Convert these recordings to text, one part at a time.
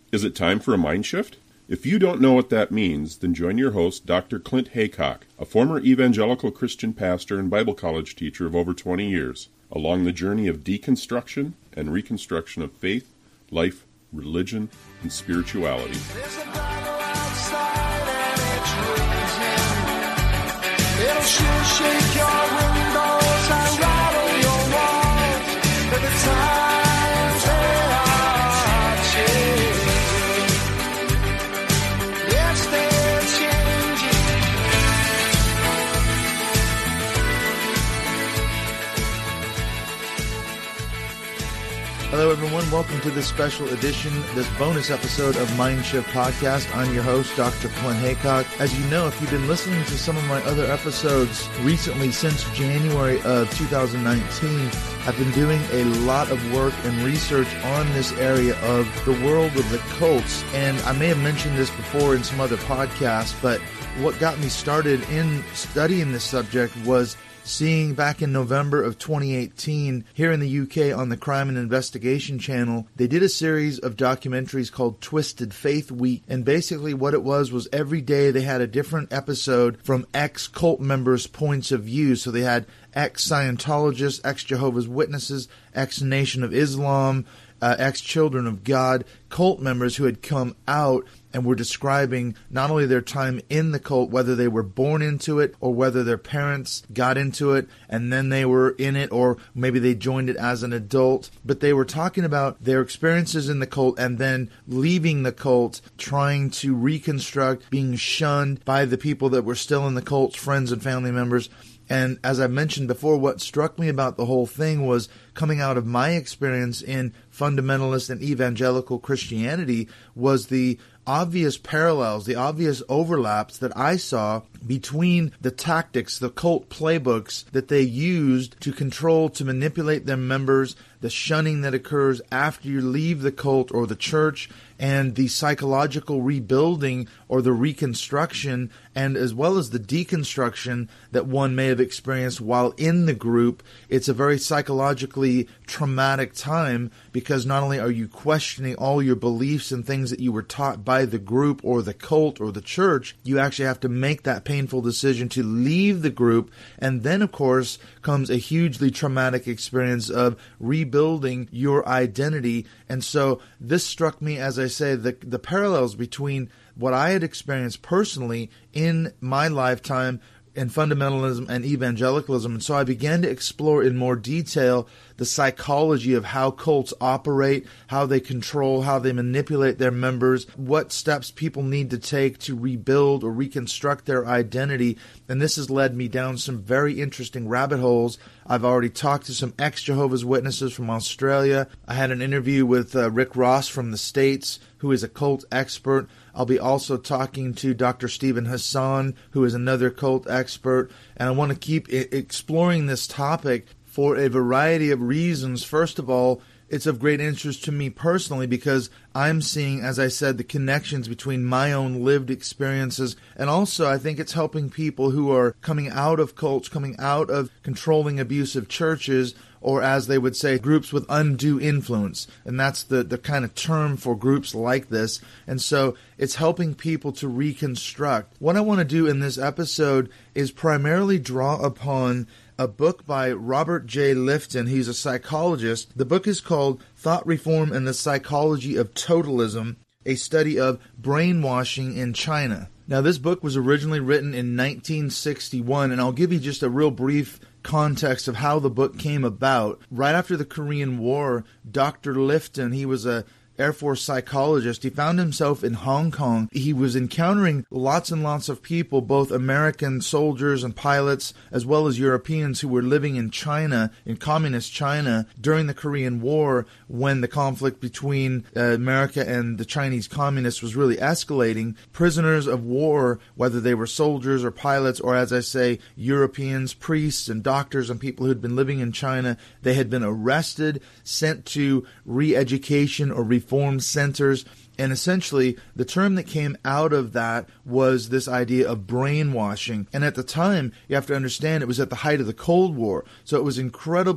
Is it time for a mind shift? If you don't know what that means, then join your host, Dr. Clint Haycock, a former evangelical Christian pastor and Bible college teacher of over 20 years, along the journey of deconstruction and reconstruction of faith, life, religion, and spirituality. There's a battle outside and it's raging. It'll sure shake your windows and rattle your walls. But the times they are changing. Yes, they're changing. Hello, everyone. Welcome to this special edition, this bonus episode of Mind Shift Podcast. I'm your host, Dr. Clint Haycock. As you know, if you've been listening to some of my other episodes recently since January of 2019, I've been doing a lot of work and research on this area of the world of the cults. And I may have mentioned this before in some other podcasts, but what got me started in studying this subject was seeing back in November of 2018, here in the UK on the Crime and Investigation Channel, they did a series of documentaries called Twisted Faith Week. And basically what it was every day they had a different episode from ex-cult members' points of view. So they had ex-Scientologists, ex-Jehovah's Witnesses, ex-Nation of Islam, ex-Children of God, cult members who had come out and were describing not only their time in the cult, whether they were born into it or whether their parents got into it and then they were in it, or maybe they joined it as an adult, but they were talking about their experiences in the cult and then leaving the cult, trying to reconstruct, being shunned by the people that were still in the cult, friends and family members. And as I mentioned before, what struck me about the whole thing was coming out of my experience in fundamentalist and evangelical Christianity was the obvious parallels, the obvious overlaps that I saw between the tactics, the cult playbooks that they used to control, to manipulate their members, the shunning that occurs after you leave the cult or the church, and the psychological rebuilding or the reconstruction, and as well as the deconstruction that one may have experienced while in the group. It's a very psychologically traumatic time because not only are you questioning all your beliefs and things that you were taught by the group or the cult or the church, you actually have to make that painful decision to leave the group. And then, of course, comes a hugely traumatic experience of rebuilding your identity. And so this struck me, as I say, the parallels between what I had experienced personally in my lifetime in fundamentalism and evangelicalism. And so I began to explore in more detail the psychology of how cults operate, how they control, how they manipulate their members, what steps people need to take to rebuild or reconstruct their identity. And this has led me down some very interesting rabbit holes. I've already talked to some ex-Jehovah's Witnesses from Australia. I had an interview with Rick Ross from the States, who is a cult expert. I'll be also talking to Dr. Stephen Hassan, who is another cult expert. And I want to keep exploring this topic for a variety of reasons. First of all, it's of great interest to me personally because I'm seeing, as I said, the connections between my own lived experiences, and also I think it's helping people who are coming out of cults, coming out of controlling abusive churches, or as they would say, groups with undue influence. And that's the kind of term for groups like this. And so it's helping people to reconstruct. What I want to do in this episode is primarily draw upon a book by Robert J. Lifton. He's a psychologist. The book is called Thought Reform and the Psychology of Totalism, a study of brainwashing in China. Now, this book was originally written in 1961, and I'll give you just a real brief context of how the book came about. Right after the Korean War, Dr. Lifton, he was a Air Force psychologist. He found himself in Hong Kong. He was encountering lots and lots of people, both American soldiers and pilots, as well as Europeans who were living in China, in communist China, during the Korean War, when the conflict between America and the Chinese communists was really escalating. Prisoners of war, whether they were soldiers or pilots, or as I say, Europeans, priests and doctors and people who had been living in China, they had been arrested, sent to re-education or reform centers, And essentially, the term that came out of that was this idea of brainwashing. And at the time, you have to understand, it was at the height of the Cold War. So it was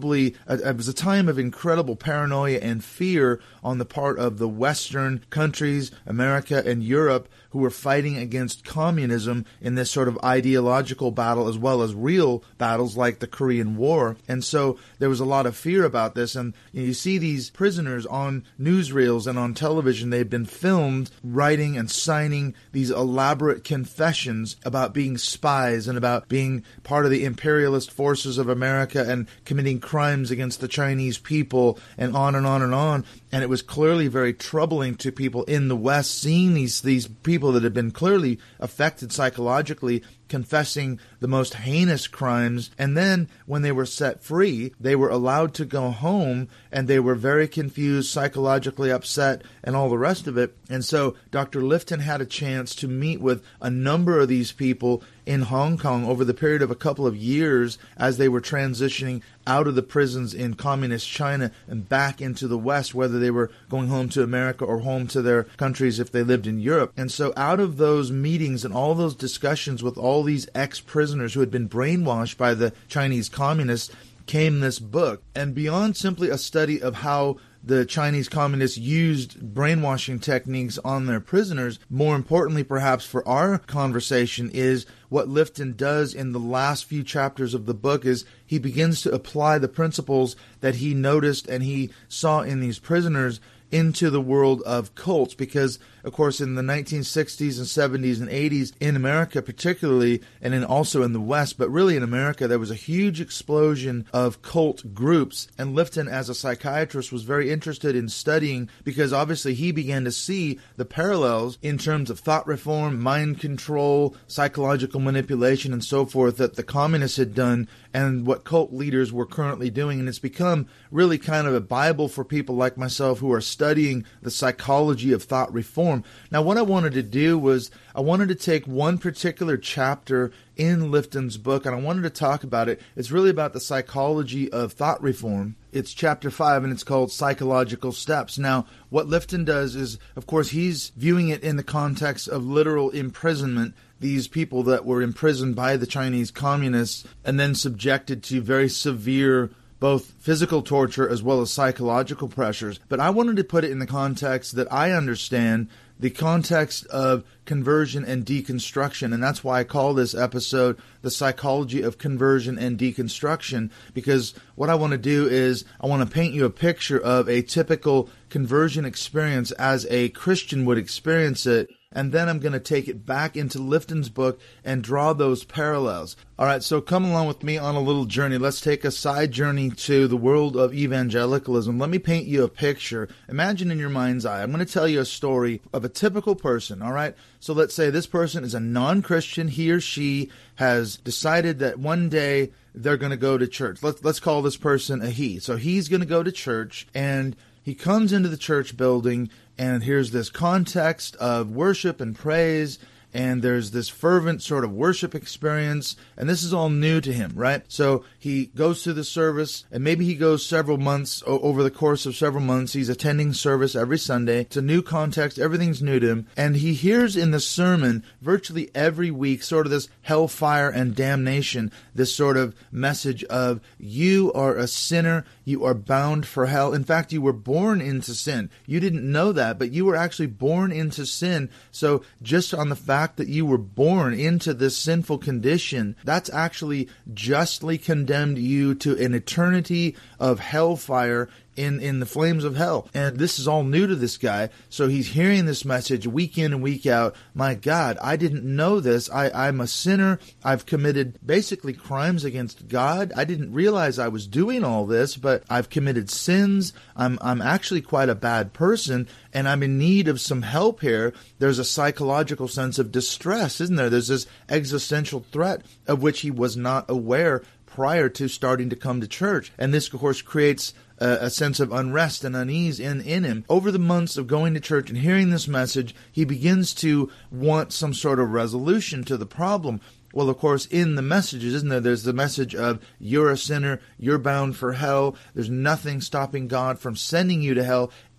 it was a time of incredible paranoia and fear on the part of the Western countries, America and Europe, who were fighting against communism in this sort of ideological battle as well as real battles like the Korean War. And so there was a lot of fear about this. And you see these prisoners on newsreels and on television. They've been filmed writing and signing these elaborate confessions about being spies and about being part of the imperialist forces of America and committing crimes against the Chinese people, and on and on and on. And it was clearly very troubling to people in the West, seeing these people that had been clearly affected psychologically confessing the most heinous crimes. And then when they were set free, they were allowed to go home, and they were very confused, psychologically upset, and all the rest of it. And so Dr. Lifton had a chance to meet with a number of these people in Hong Kong over the period of a couple of years as they were transitioning out of the prisons in communist China and back into the West, whether they were going home to America or home to their countries if they lived in Europe. And so out of those meetings and all those discussions with all these ex-prisoners who had been brainwashed by the Chinese communists came this book. And beyond simply a study of how the Chinese communists used brainwashing techniques on their prisoners, more importantly perhaps for our conversation is what Lifton does in the last few chapters of the book is he begins to apply the principles that he noticed and he saw in these prisoners into the world of cults, because, of course, in the 1960s and 70s and 80s, in America particularly, and also in the West, but really in America, there was a huge explosion of cult groups. And Lifton, as a psychiatrist, was very interested in studying, because obviously he began to see the parallels in terms of thought reform, mind control, psychological manipulation, and so forth that the communists had done and what cult leaders were currently doing. And it's become really kind of a Bible for people like myself who are studying the psychology of thought reform. Now, what I wanted to do was I wanted to take one particular chapter in Lifton's book, and I wanted to talk about it. It's really about the psychology of thought reform. It's chapter 5, and it's called Psychological Steps. Now, what Lifton does is, of course, he's viewing it in the context of literal imprisonment. These people that were imprisoned by the Chinese communists and then subjected to very severe both physical torture as well as psychological pressures. But I wanted to put it in the context that I understand, the context of conversion and deconstruction. And that's why I call this episode The Psychology of Conversion and Deconstruction, because what I want to do is I want to paint you a picture of a typical conversion experience as a Christian would experience it. And then I'm going to take it back into Lifton's book and draw those parallels. All right, so come along with me on a little journey. Let's take a side journey to the world of evangelicalism. Let me paint you a picture. Imagine in your mind's eye, I'm going to tell you a story of a typical person, all right? So let's say this person is a non-Christian. He or she has decided that one day they're going to go to church. Let's call this person a he. So he's going to go to church, and he comes into the church building, and here's this context of worship and praise, and there's this fervent sort of worship experience, and this is all new to him, right? So he goes to the service, and maybe he goes several months, over the course of several months, he's attending service every Sunday. It's a new context, everything's new to him, and he hears in the sermon virtually every week sort of this hellfire and damnation, this sort of message of you are a sinner, you are bound for hell. In fact, you were born into sin. You didn't know that, but you were actually born into sin. So just on the fact that you were born into this sinful condition, that's actually justly condemned you to an eternity of hellfire in the flames of hell. And this is all new to this guy. So he's hearing this message week in and week out. My God, I didn't know this. I'm a sinner. I've committed basically crimes against God. I didn't realize I was doing all this, but I've committed sins. I'm actually quite a bad person, and I'm in need of some help here. There's a psychological sense of distress, isn't there? There's this existential threat of which he was not aware prior to starting to come to church. And this, of course, creates a sense of unrest and unease in him. Over the months of going to church and hearing this message, he begins to want some sort of resolution to the problem. Well, of course, in the messages, isn't there, there's the message of you're a sinner, you're bound for hell, there's nothing stopping God from sending you to hell,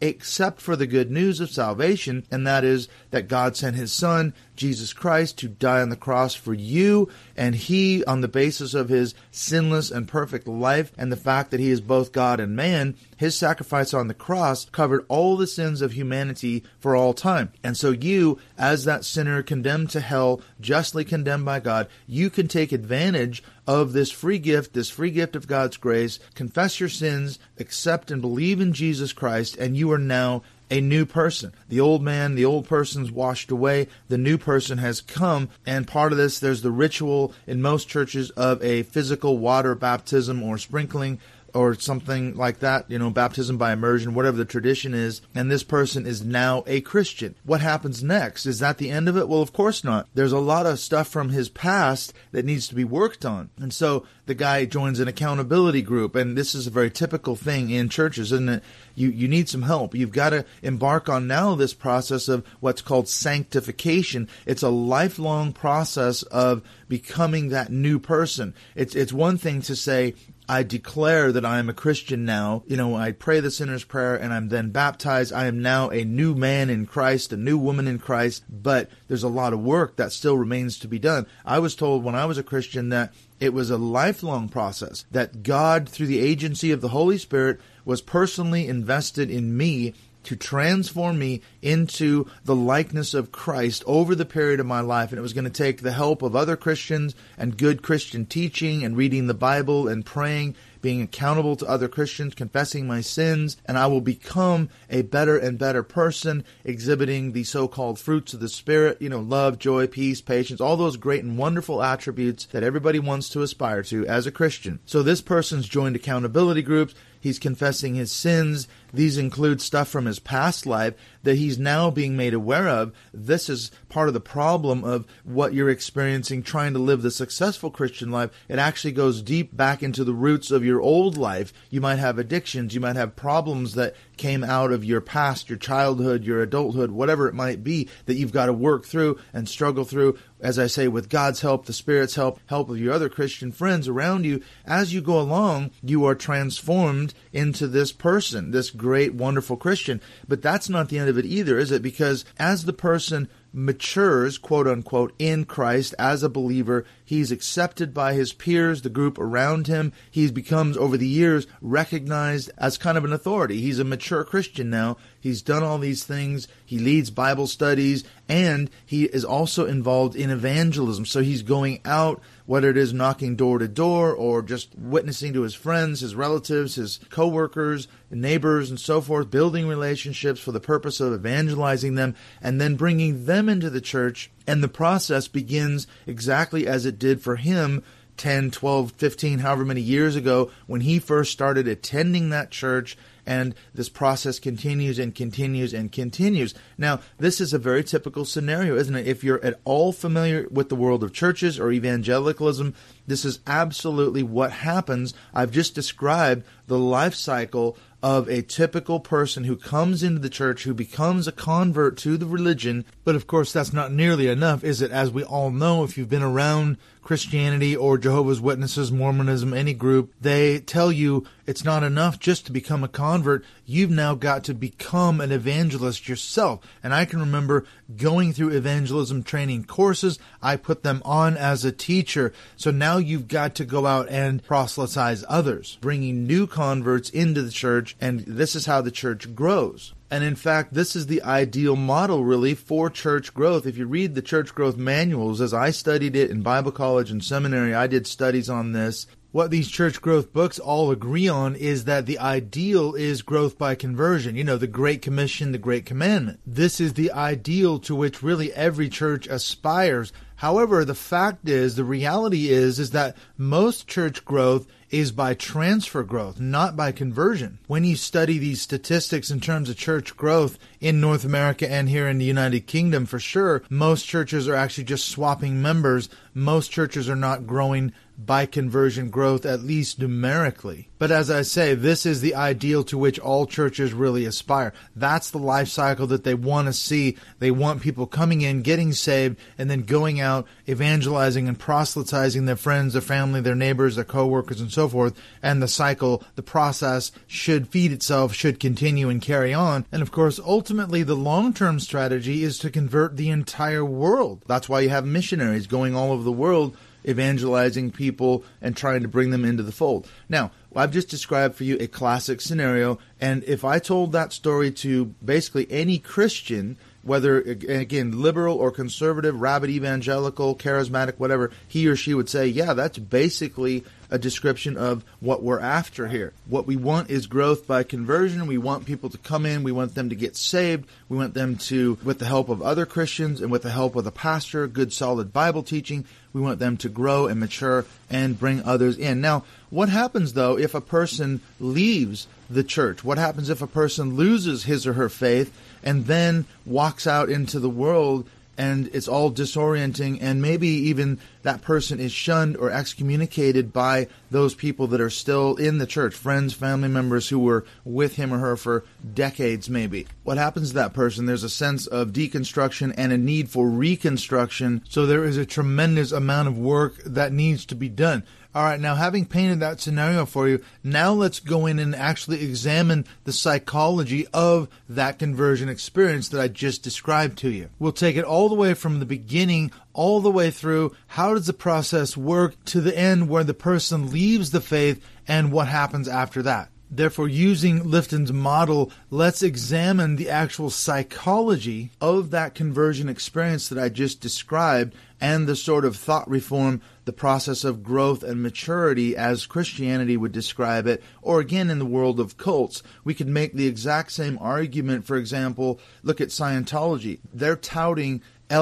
except for the good news of salvation, and that is that God sent his Son, Jesus Christ, to die on the cross for you, and he, on the basis of his sinless and perfect life and the fact that he is both God and man, his sacrifice on the cross covered all the sins of humanity for all time. And so you, as that sinner condemned to hell, justly condemned by God, you can take advantage of this free gift of God's grace, confess your sins, accept and believe in Jesus Christ, and you are now a new person. The old man, the old person's washed away, the new person has come, and part of this, there's the ritual in most churches of a physical water baptism or sprinkling or something like that, baptism by immersion, whatever the tradition is, and this person is now a Christian. What happens next? Is that the end of it? Well, of course not. There's a lot of stuff from his past that needs to be worked on. And so the guy joins an accountability group, and this is a very typical thing in churches, isn't it? You need some help. You've got to embark on now this process of what's called sanctification. It's a lifelong process of becoming that new person. It's one thing to say, I declare that I am a Christian now. I pray the sinner's prayer and I'm then baptized. I am now a new man in Christ, a new woman in Christ. But there's a lot of work that still remains to be done. I was told when I was a Christian that it was a lifelong process, that God, through the agency of the Holy Spirit, was personally invested in me to transform me into the likeness of Christ over the period of my life. And it was going to take the help of other Christians and good Christian teaching and reading the Bible and praying, being accountable to other Christians, confessing my sins, and I will become a better and better person, exhibiting the so-called fruits of the Spirit, love, joy, peace, patience, all those great and wonderful attributes that everybody wants to aspire to as a Christian. So this person's joined accountability groups. He's confessing his sins. These include stuff from his past life that he's now being made aware of. This is part of the problem of what you're experiencing trying to live the successful Christian life. It actually goes deep back into the roots of your old life. You might have addictions. You might have problems that came out of your past, your childhood, your adulthood, whatever it might be, that you've got to work through and struggle through. As I say, with God's help, the Spirit's help of your other Christian friends around you, as you go along, you are transformed into this person, this great, wonderful Christian. But that's not the end of it either, is it? Because as the person matures, quote unquote, in Christ as a believer, he's accepted by his peers, the group around him. He becomes, over the years, recognized as kind of an authority. He's a mature Christian now. He's done all these things. He leads Bible studies, and he is also involved in evangelism. So he's going out, whether it is knocking door to door or just witnessing to his friends, his relatives, his co-workers, neighbors, and so forth, building relationships for the purpose of evangelizing them and then bringing them into the church. And the process begins exactly as it did for him 10, 12, 15, however many years ago when he first started attending that church. And this process continues and continues and continues. Now, this is a very typical scenario, isn't it? If you're at all familiar with the world of churches or evangelicalism, this is absolutely what happens. I've just described the life cycle of a typical person who comes into the church, who becomes a convert to the religion. But of course, that's not nearly enough, is it? As we all know, if you've been around Christianity or Jehovah's Witnesses, Mormonism, any group, they tell you it's not enough just to become a convert. You've now got to become an evangelist yourself. And I can remember going through evangelism training courses. I put them on as a teacher. So now you've got to go out and proselytize others, bringing new converts into the church. And this is how the church grows. And in fact, this is the ideal model, really, for church growth. If you read the church growth manuals, as I studied it in Bible college and seminary, I did studies on this. What these church growth books all agree on is that the ideal is growth by conversion. The Great Commission, the Great Commandment. This is the ideal to which really every church aspires. However, the fact is, the reality is that most church growth is by transfer growth, not by conversion. When you study these statistics in terms of church growth in North America and here in the United Kingdom, for sure, most churches are actually just swapping members. Most churches are not growing by conversion growth, at least numerically. But as I say, this is the ideal to which all churches really aspire. That's the life cycle that they want to see. They want people coming in, getting saved, and then going out out evangelizing and proselytizing their friends, their family, their neighbors, their coworkers, and so forth. And the cycle, the process should feed itself, should continue and carry on. And of course, ultimately, the long-term strategy is to convert the entire world. That's why you have missionaries going all over the world, evangelizing people and trying to bring them into the fold. Now, I've just described for you a classic scenario, and if I told that story to basically any Christian, whether, again, liberal or conservative, rabid evangelical, charismatic, whatever, he or she would say, yeah, that's basically a description of what we're after here. What we want is growth by conversion. We want people to come in. We want them to get saved. We want them to, with the help of other Christians and with the help of a pastor, good solid Bible teaching, we want them to grow and mature and bring others in. Now, what happens, though, if a person leaves the church? What happens if a person loses his or her faith and then walks out into the world and it's all disorienting, and maybe even that person is shunned or excommunicated by those people that are still in the church, friends, family members who were with him or her for decades maybe? What happens to that person? There's a sense of deconstruction and a need for reconstruction, so there is a tremendous amount of work that needs to be done. All right, now having painted that scenario for you, now let's go in and actually examine the psychology of that conversion experience that I just described to you. We'll take it all the way from the beginning, all the way through. How does the process work to the end where the person leaves the faith and what happens after that? Therefore, using Lifton's model, let's examine the actual psychology of that conversion experience that I just described and the sort of thought reform, the process of growth and maturity as Christianity would describe it, or again in the world of cults. We could make the exact same argument. For example, look at Scientology. They're touting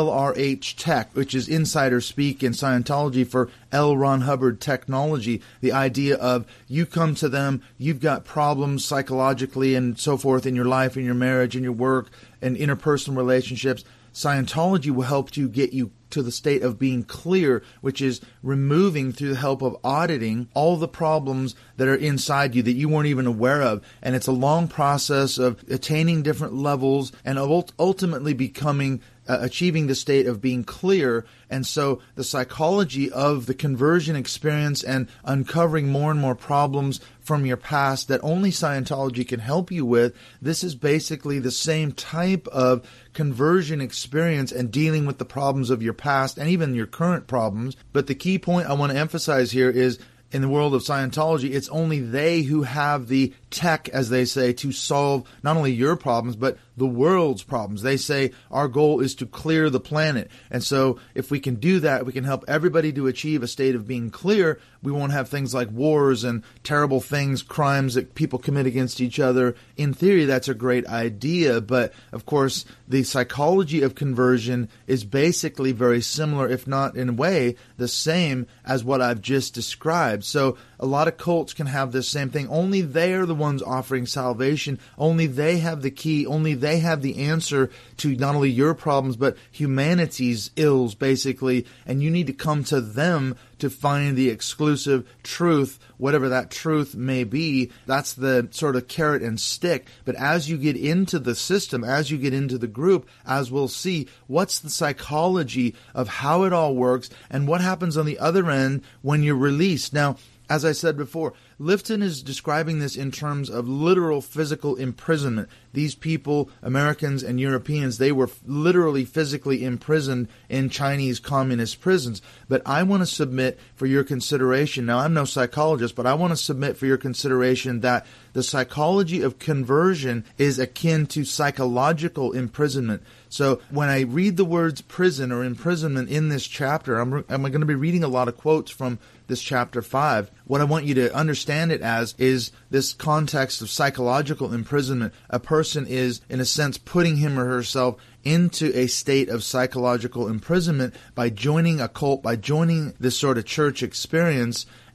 LRH Tech, which is insider speak in Scientology for L. Ron Hubbard technology. The idea of you come to them, you've got problems psychologically and so forth in your life, in your marriage, in your work, and interpersonal relationships. Scientology will help you get you to the state of being clear, which is removing, through the help of auditing, all the problems that are inside you that you weren't even aware of. And it's a long process of attaining different levels and ultimately becoming achieving the state of being clear. And so the psychology of the conversion experience and uncovering more and more problems from your past that only Scientology can help you with, this is basically the same type of conversion experience and dealing with the problems of your past and even your current problems. But the key point I want to emphasize here is, in the world of Scientology, it's only they who have the tech, as they say, to solve not only your problems, but the world's problems. They say our goal is to clear the planet. And so if we can do that, we can help everybody to achieve a state of being clear. We won't have things like wars and terrible things, crimes that people commit against each other. In theory, that's a great idea. But of course, the psychology of conversion is basically very similar, if not in a way the same as what I've just described. So a lot of cults can have this same thing. Only they are the ones offering salvation. Only they have the key. Only they have the answer to not only your problems, but humanity's ills, basically. And you need to come to them to find the exclusive truth, whatever that truth may be. That's the sort of carrot and stick. But as you get into the system, as you get into the group, as we'll see, what's the psychology of how it all works and what happens on the other end when you're released. Now, as I said before, Lifton is describing this in terms of literal physical imprisonment. These people, Americans and Europeans, they were literally physically imprisoned in Chinese communist prisons. But I want to submit for your consideration, now I'm no psychologist, but I want to submit for your consideration that the psychology of conversion is akin to psychological imprisonment. So when I read the words prison or imprisonment in this chapter, I'm going to be reading a lot of quotes from this chapter 5. What I want you to understand it as is this context of psychological imprisonment. A person is, in a sense, putting him or herself into a state of psychological imprisonment by joining a cult, by joining this sort of church experience.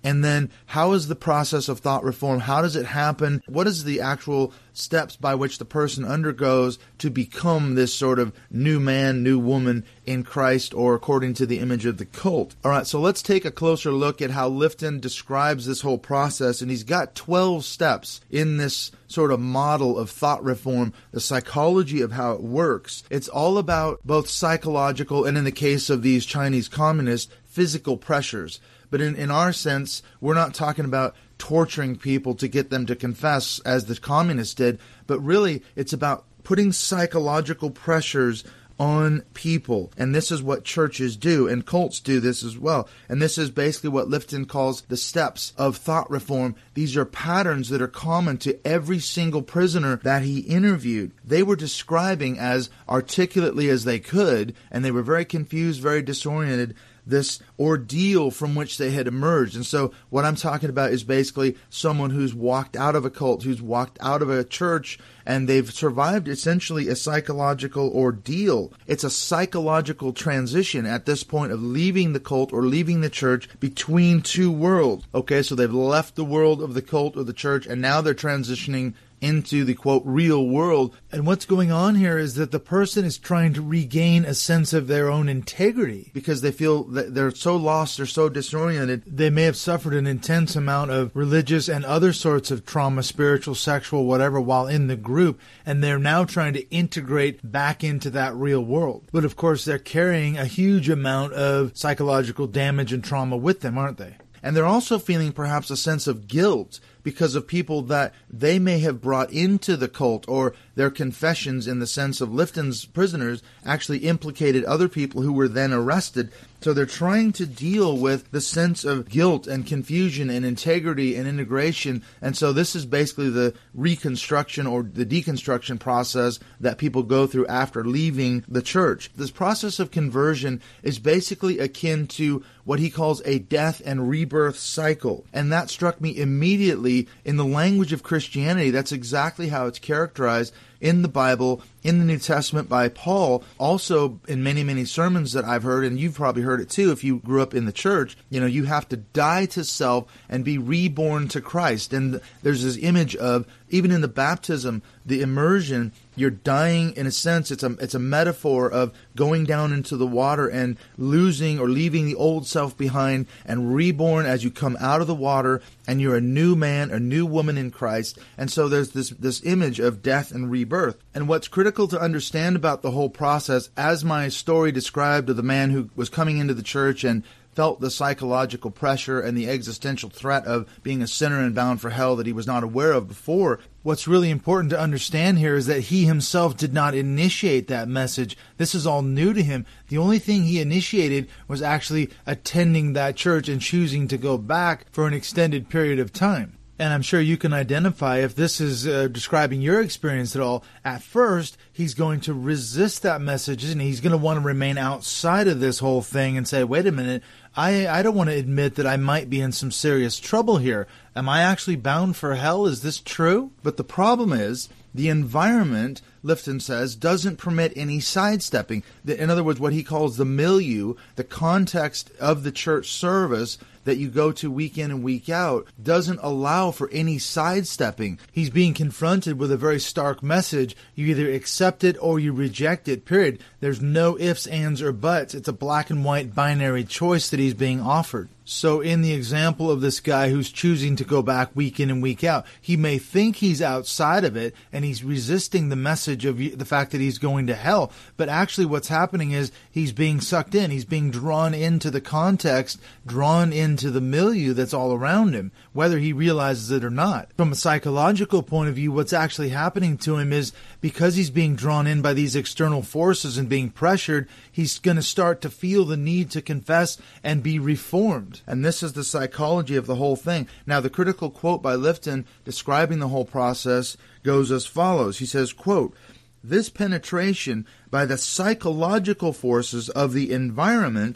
And then how is the process of thought reform? How does it happen? What is the actual steps by which the person undergoes to become this sort of new man, new woman in Christ, or according to the image of the cult? All right, so let's take a closer look at how Lifton describes this whole process. And he's got 12 steps in this sort of model of thought reform, the psychology of how it works. It's all about both psychological and, in the case of these Chinese communists, physical pressures. But in our sense, we're not talking about torturing people to get them to confess as the communists did, but really it's about putting psychological pressures on people. And this is what churches do, and cults do this as well. And this is basically what Lifton calls the steps of thought reform. These are patterns that are common to every single prisoner that he interviewed. They were describing as articulately as they could, and they were very confused, very disoriented, this ordeal from which they had emerged. And so what I'm talking about is basically someone who's walked out of a cult, who's walked out of a church, and they've survived essentially a psychological ordeal. It's a psychological transition at this point of leaving the cult or leaving the church between two worlds. Okay, so they've left the world of the cult or the church, and now they're transitioning into the, quote, real world. And what's going on here is that the person is trying to regain a sense of their own integrity because they feel that they're so lost, they're so disoriented. They may have suffered an intense amount of religious and other sorts of trauma, spiritual, sexual, whatever, while in the group, and they're now trying to integrate back into that real world. But of course, they're carrying a huge amount of psychological damage and trauma with them, aren't they? And they're also feeling perhaps a sense of guilt because of people that they may have brought into the cult, or their confessions, in the sense of Lifton's prisoners, actually implicated other people who were then arrested. So they're trying to deal with the sense of guilt and confusion and integrity and integration. And so this is basically the reconstruction or the deconstruction process that people go through after leaving the church. This process of conversion is basically akin to what he calls a death and rebirth cycle. And that struck me immediately. In the language of Christianity, that's exactly how it's characterized in the Bible, in the New Testament by Paul, also in many, many sermons that I've heard, and you've probably heard it too if you grew up in the church. You know, you have to die to self and be reborn to Christ. And there's this image of, even in the baptism, the immersion, you're dying in a sense. It's a metaphor of going down into the water and losing or leaving the old self behind and reborn as you come out of the water, and you're a new man, a new woman in Christ. And so there's this image of death and rebirth. And what's critical to understand about the whole process, as my story described of the man who was coming into the church and felt the psychological pressure and the existential threat of being a sinner and bound for hell that he was not aware of before, what's really important to understand here is that he himself did not initiate that message. This is all new to him. The only thing he initiated was actually attending that church and choosing to go back for an extended period of time. And I'm sure you can identify if this is describing your experience at all. At first, he's going to resist that message, and he's going to want to remain outside of this whole thing and say, wait a minute, I don't want to admit that I might be in some serious trouble here. Am I actually bound for hell? Is this true? But the problem is, the environment, Lifton says, doesn't permit any sidestepping. In other words, what he calls the milieu, the context of the church service that you go to week in and week out, doesn't allow for any sidestepping. He's being confronted with a very stark message. You either accept it or you reject it, period. There's no ifs, ands, or buts. It's a black and white binary choice that he's being offered. So in the example of this guy who's choosing to go back week in and week out, he may think he's outside of it and he's resisting the message of the fact that he's going to hell. But actually what's happening is he's being sucked in. He's being drawn into the context, drawn into the milieu that's all around him, whether he realizes it or not. From a psychological point of view, what's actually happening to him is because he's being drawn in by these external forces and being pressured, he's going to start to feel the need to confess and be reformed. And this is the psychology of the whole thing. Now, the critical quote by Lifton describing the whole process goes as follows. He says, quote, "This penetration by the psychological forces of the environment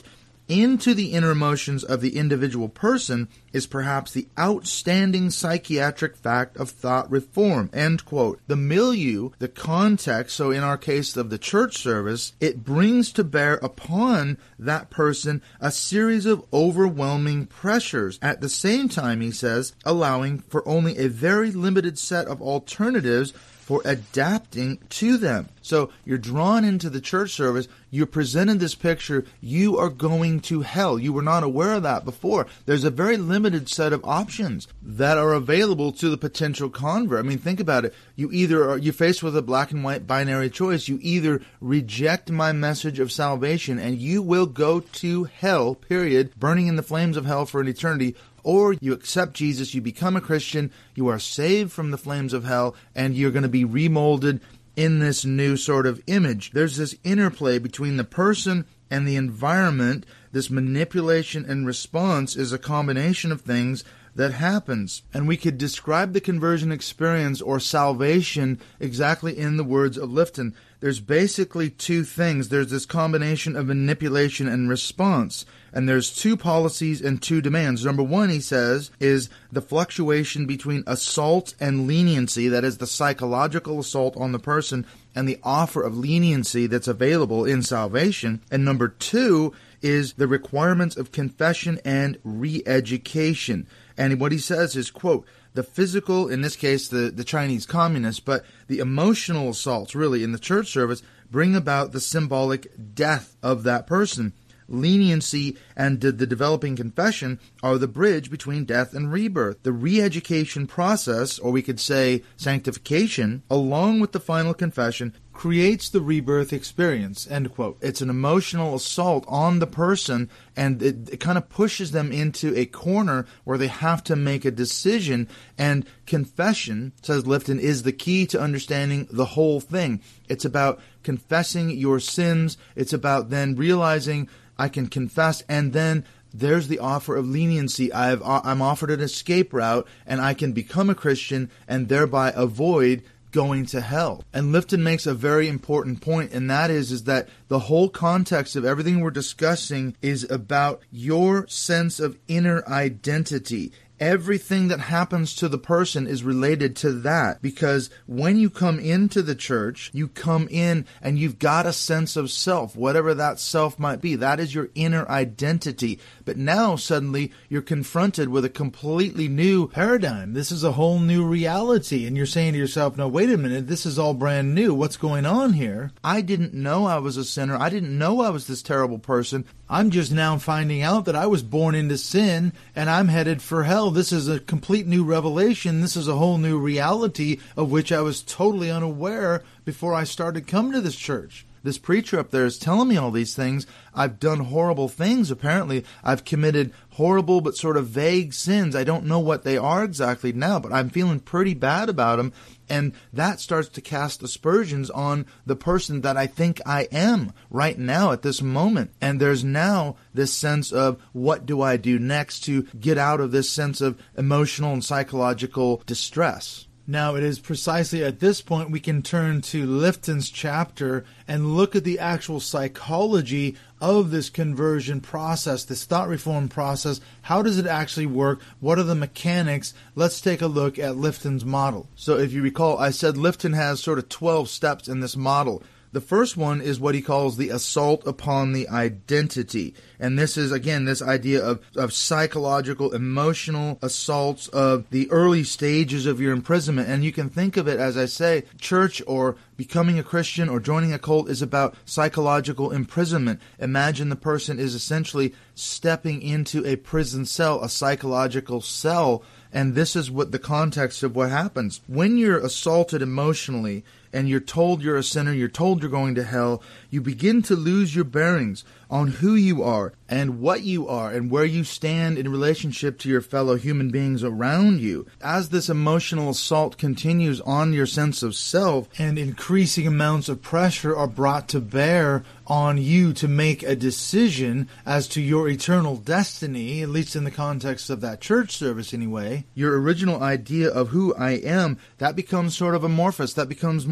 into the inner emotions of the individual person is perhaps the outstanding psychiatric fact of thought reform, end quote. The milieu, the context, so in our case of the church service, it brings to bear upon that person a series of overwhelming pressures. At the same time, he says, allowing for only a very limited set of alternatives for adapting to them. So you're drawn into the church service, you're presented this picture, you are going to hell. You were not aware of that before. There's a very limited set of options that are available to the potential convert. I mean, think about it. You're faced with a black and white binary choice. You either reject my message of salvation and you will go to hell, period, burning in the flames of hell for an eternity, or you accept Jesus, you become a Christian, you are saved from the flames of hell, and you're going to be remolded in this new sort of image. There's this interplay between the person and the environment. This manipulation and response is a combination of things that happens. And we could describe the conversion experience or salvation exactly in the words of Lifton. There's basically two things. There's this combination of manipulation and response. And there's two policies and two demands. Number one, he says, is the fluctuation between assault and leniency, that is the psychological assault on the person, and the offer of leniency that's available in salvation. And number two is the requirements of confession and re-education. And what he says is, quote, the physical, in this case, the Chinese communists, but the emotional assaults, really, in the church service, bring about the symbolic death of that person. Leniency and the developing confession are the bridge between death and rebirth. The re-education process, or we could say sanctification, along with the final confession, creates the rebirth experience, end quote. It's an emotional assault on the person, and it kind of pushes them into a corner where they have to make a decision. And confession, says Lifton, is the key to understanding the whole thing. It's about confessing your sins. It's about then realizing I can confess, and then there's the offer of leniency. I'm offered an escape route, and I can become a Christian and thereby avoid going to hell. And Lifton makes a very important point, and that is that the whole context of everything we're discussing is about your sense of inner identity. Everything that happens to the person is related to that, because when you come into the church, you come in and you've got a sense of self, whatever that self might be. That is your inner identity. But now suddenly you're confronted with a completely new paradigm. This is a whole new reality. And you're saying to yourself, no, wait a minute, this is all brand new. What's going on here? I didn't know I was a sinner. I didn't know I was this terrible person. I'm just now finding out that I was born into sin and I'm headed for hell. This is a complete new revelation. This is a whole new reality of which I was totally unaware before I started coming to this church. This preacher up there is telling me all these things. I've done horrible things, apparently. I've committed horrible but sort of vague sins. I don't know what they are exactly now, but I'm feeling pretty bad about them. And that starts to cast aspersions on the person that I think I am right now at this moment. And there's now this sense of, what do I do next to get out of this sense of emotional and psychological distress? Now, it is precisely at this point we can turn to Lifton's chapter and look at the actual psychology of this conversion process, this thought reform process. How does it actually work? What are the mechanics? Let's take a look at Lifton's model. So if you recall, I said Lifton has sort of 12 steps in this model. The first one is what he calls the assault upon the identity. And this is, again, this idea of psychological, emotional assaults of the early stages of your imprisonment. And you can think of it, as I say, church or becoming a Christian or joining a cult is about psychological imprisonment. Imagine the person is essentially stepping into a prison cell, a psychological cell. And this is what the context of what happens. When you're assaulted emotionally and you're told you're a sinner, you're told you're going to hell, you begin to lose your bearings on who you are and what you are and where you stand in relationship to your fellow human beings around you. As this emotional assault continues on your sense of self, and increasing amounts of pressure are brought to bear on you to make a decision as to your eternal destiny, at least in the context of that church service anyway, your original idea of who I am, that becomes sort of amorphous, that becomes more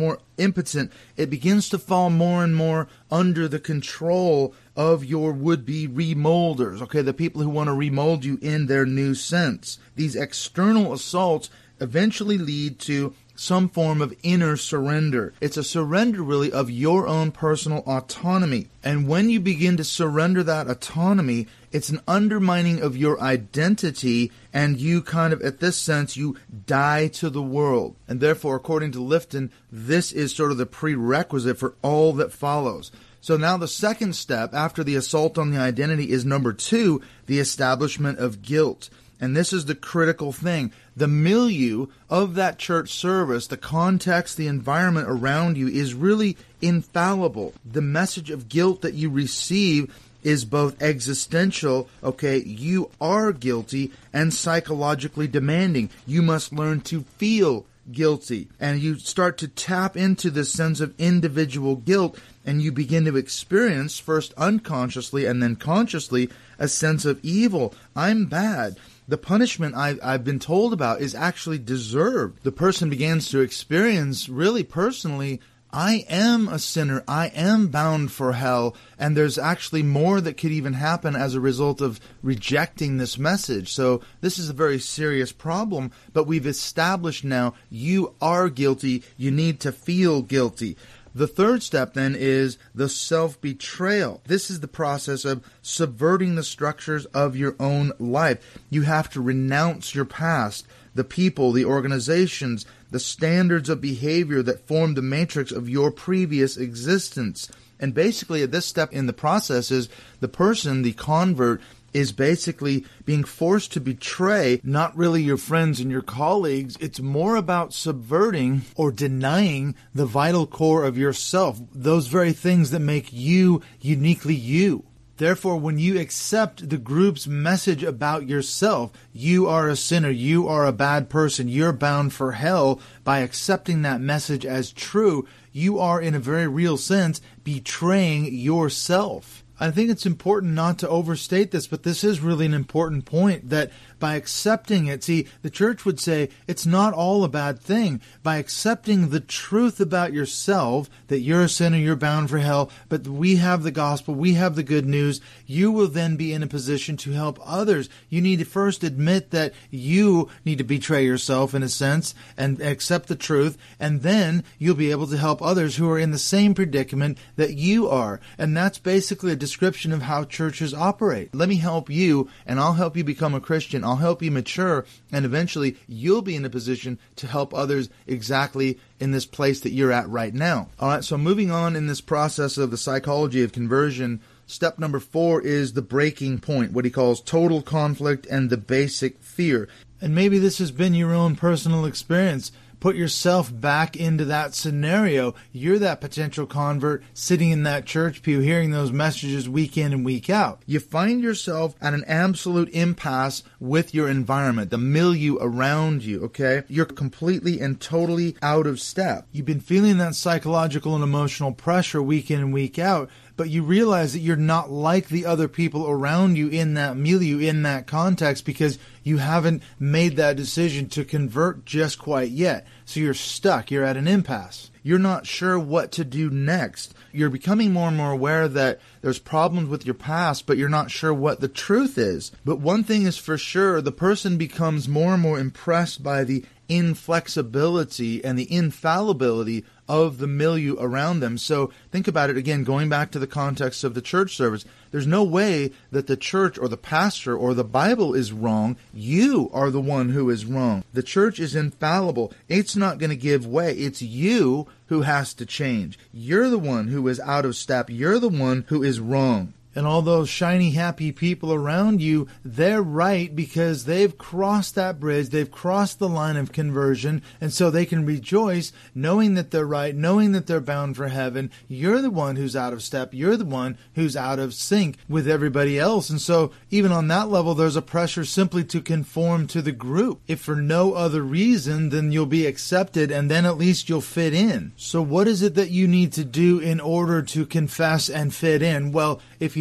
more impotent. It begins to fall more and more under the control of your would-be remolders, okay, the people who want to remold you in their new sense. These external assaults eventually lead to some form of inner surrender. It's a surrender, really, of your own personal autonomy. And when you begin to surrender that autonomy, it's an undermining of your identity, and you kind of, at this sense, you die to the world. And therefore, according to Lifton, this is sort of the prerequisite for all that follows. So now the second step after the assault on the identity is number 2, the establishment of guilt. And this is the critical thing. The milieu of that church service, the context, the environment around you is really infallible. The message of guilt that you receive is both existential, okay, you are guilty, and psychologically demanding. You must learn to feel guilty. And you start to tap into this sense of individual guilt, and you begin to experience, first unconsciously and then consciously, a sense of evil. I'm bad. The punishment I've been told about is actually deserved. The person begins to experience, really personally, I am a sinner. I am bound for hell. And there's actually more that could even happen as a result of rejecting this message. So this is a very serious problem, but we've established now you are guilty. You need to feel guilty. The third step then is the self-betrayal. This is the process of subverting the structures of your own life. You have to renounce your past, the people, the organizations, the standards of behavior that form the matrix of your previous existence. And basically at this step in the process is the person, the convert, is basically being forced to betray not really your friends and your colleagues. It's more about subverting or denying the vital core of yourself, those very things that make you uniquely you. Therefore, when you accept the group's message about yourself, you are a sinner, you are a bad person, you're bound for hell, by accepting that message as true, you are in a very real sense betraying yourself. I think it's important not to overstate this, but this is really an important point, that by accepting it, see, the church would say it's not all a bad thing. By accepting the truth about yourself, that you're a sinner, you're bound for hell, but we have the gospel, we have the good news, you will then be in a position to help others. You need to first admit that you need to betray yourself in a sense and accept the truth, and then you'll be able to help others who are in the same predicament that you are. And that's basically a description of how churches operate. Let me help you, and I'll help you become a Christian. I'll help you mature, and eventually you'll be in a position to help others exactly in this place that you're at right now. All right, so moving on in this process of the psychology of conversion, step number 4 is the breaking point, what he calls total conflict and the basic fear. And maybe this has been your own personal experience. Put yourself back into that scenario. You're that potential convert sitting in that church pew hearing those messages week in and week out. You find yourself at an absolute impasse with your environment, the milieu around you, okay? You're completely and totally out of step. You've been feeling that psychological and emotional pressure week in and week out, but you realize that you're not like the other people around you in that milieu, in that context, because you haven't made that decision to convert just quite yet. So you're stuck. You're at an impasse. You're not sure what to do next. You're becoming more and more aware that there's problems with your past, but you're not sure what the truth is. But one thing is for sure, the person becomes more and more impressed by the inflexibility and the infallibility of the milieu around them. So think about it again, going back to the context of the church service. There's no way that the church or the pastor or the Bible is wrong. You are the one who is wrong. The church is infallible. It's not going to give way. It's you who has to change. You're the one who is out of step. You're the one who is wrong. And all those shiny, happy people around you, they're right because they've crossed that bridge. They've crossed the line of conversion. And so they can rejoice knowing that they're right, knowing that they're bound for heaven. You're the one who's out of step. You're the one who's out of sync with everybody else. And so even on that level, there's a pressure simply to conform to the group. If for no other reason, then you'll be accepted and then at least you'll fit in. So what is it that you need to do in order to confess and fit in? Well, if you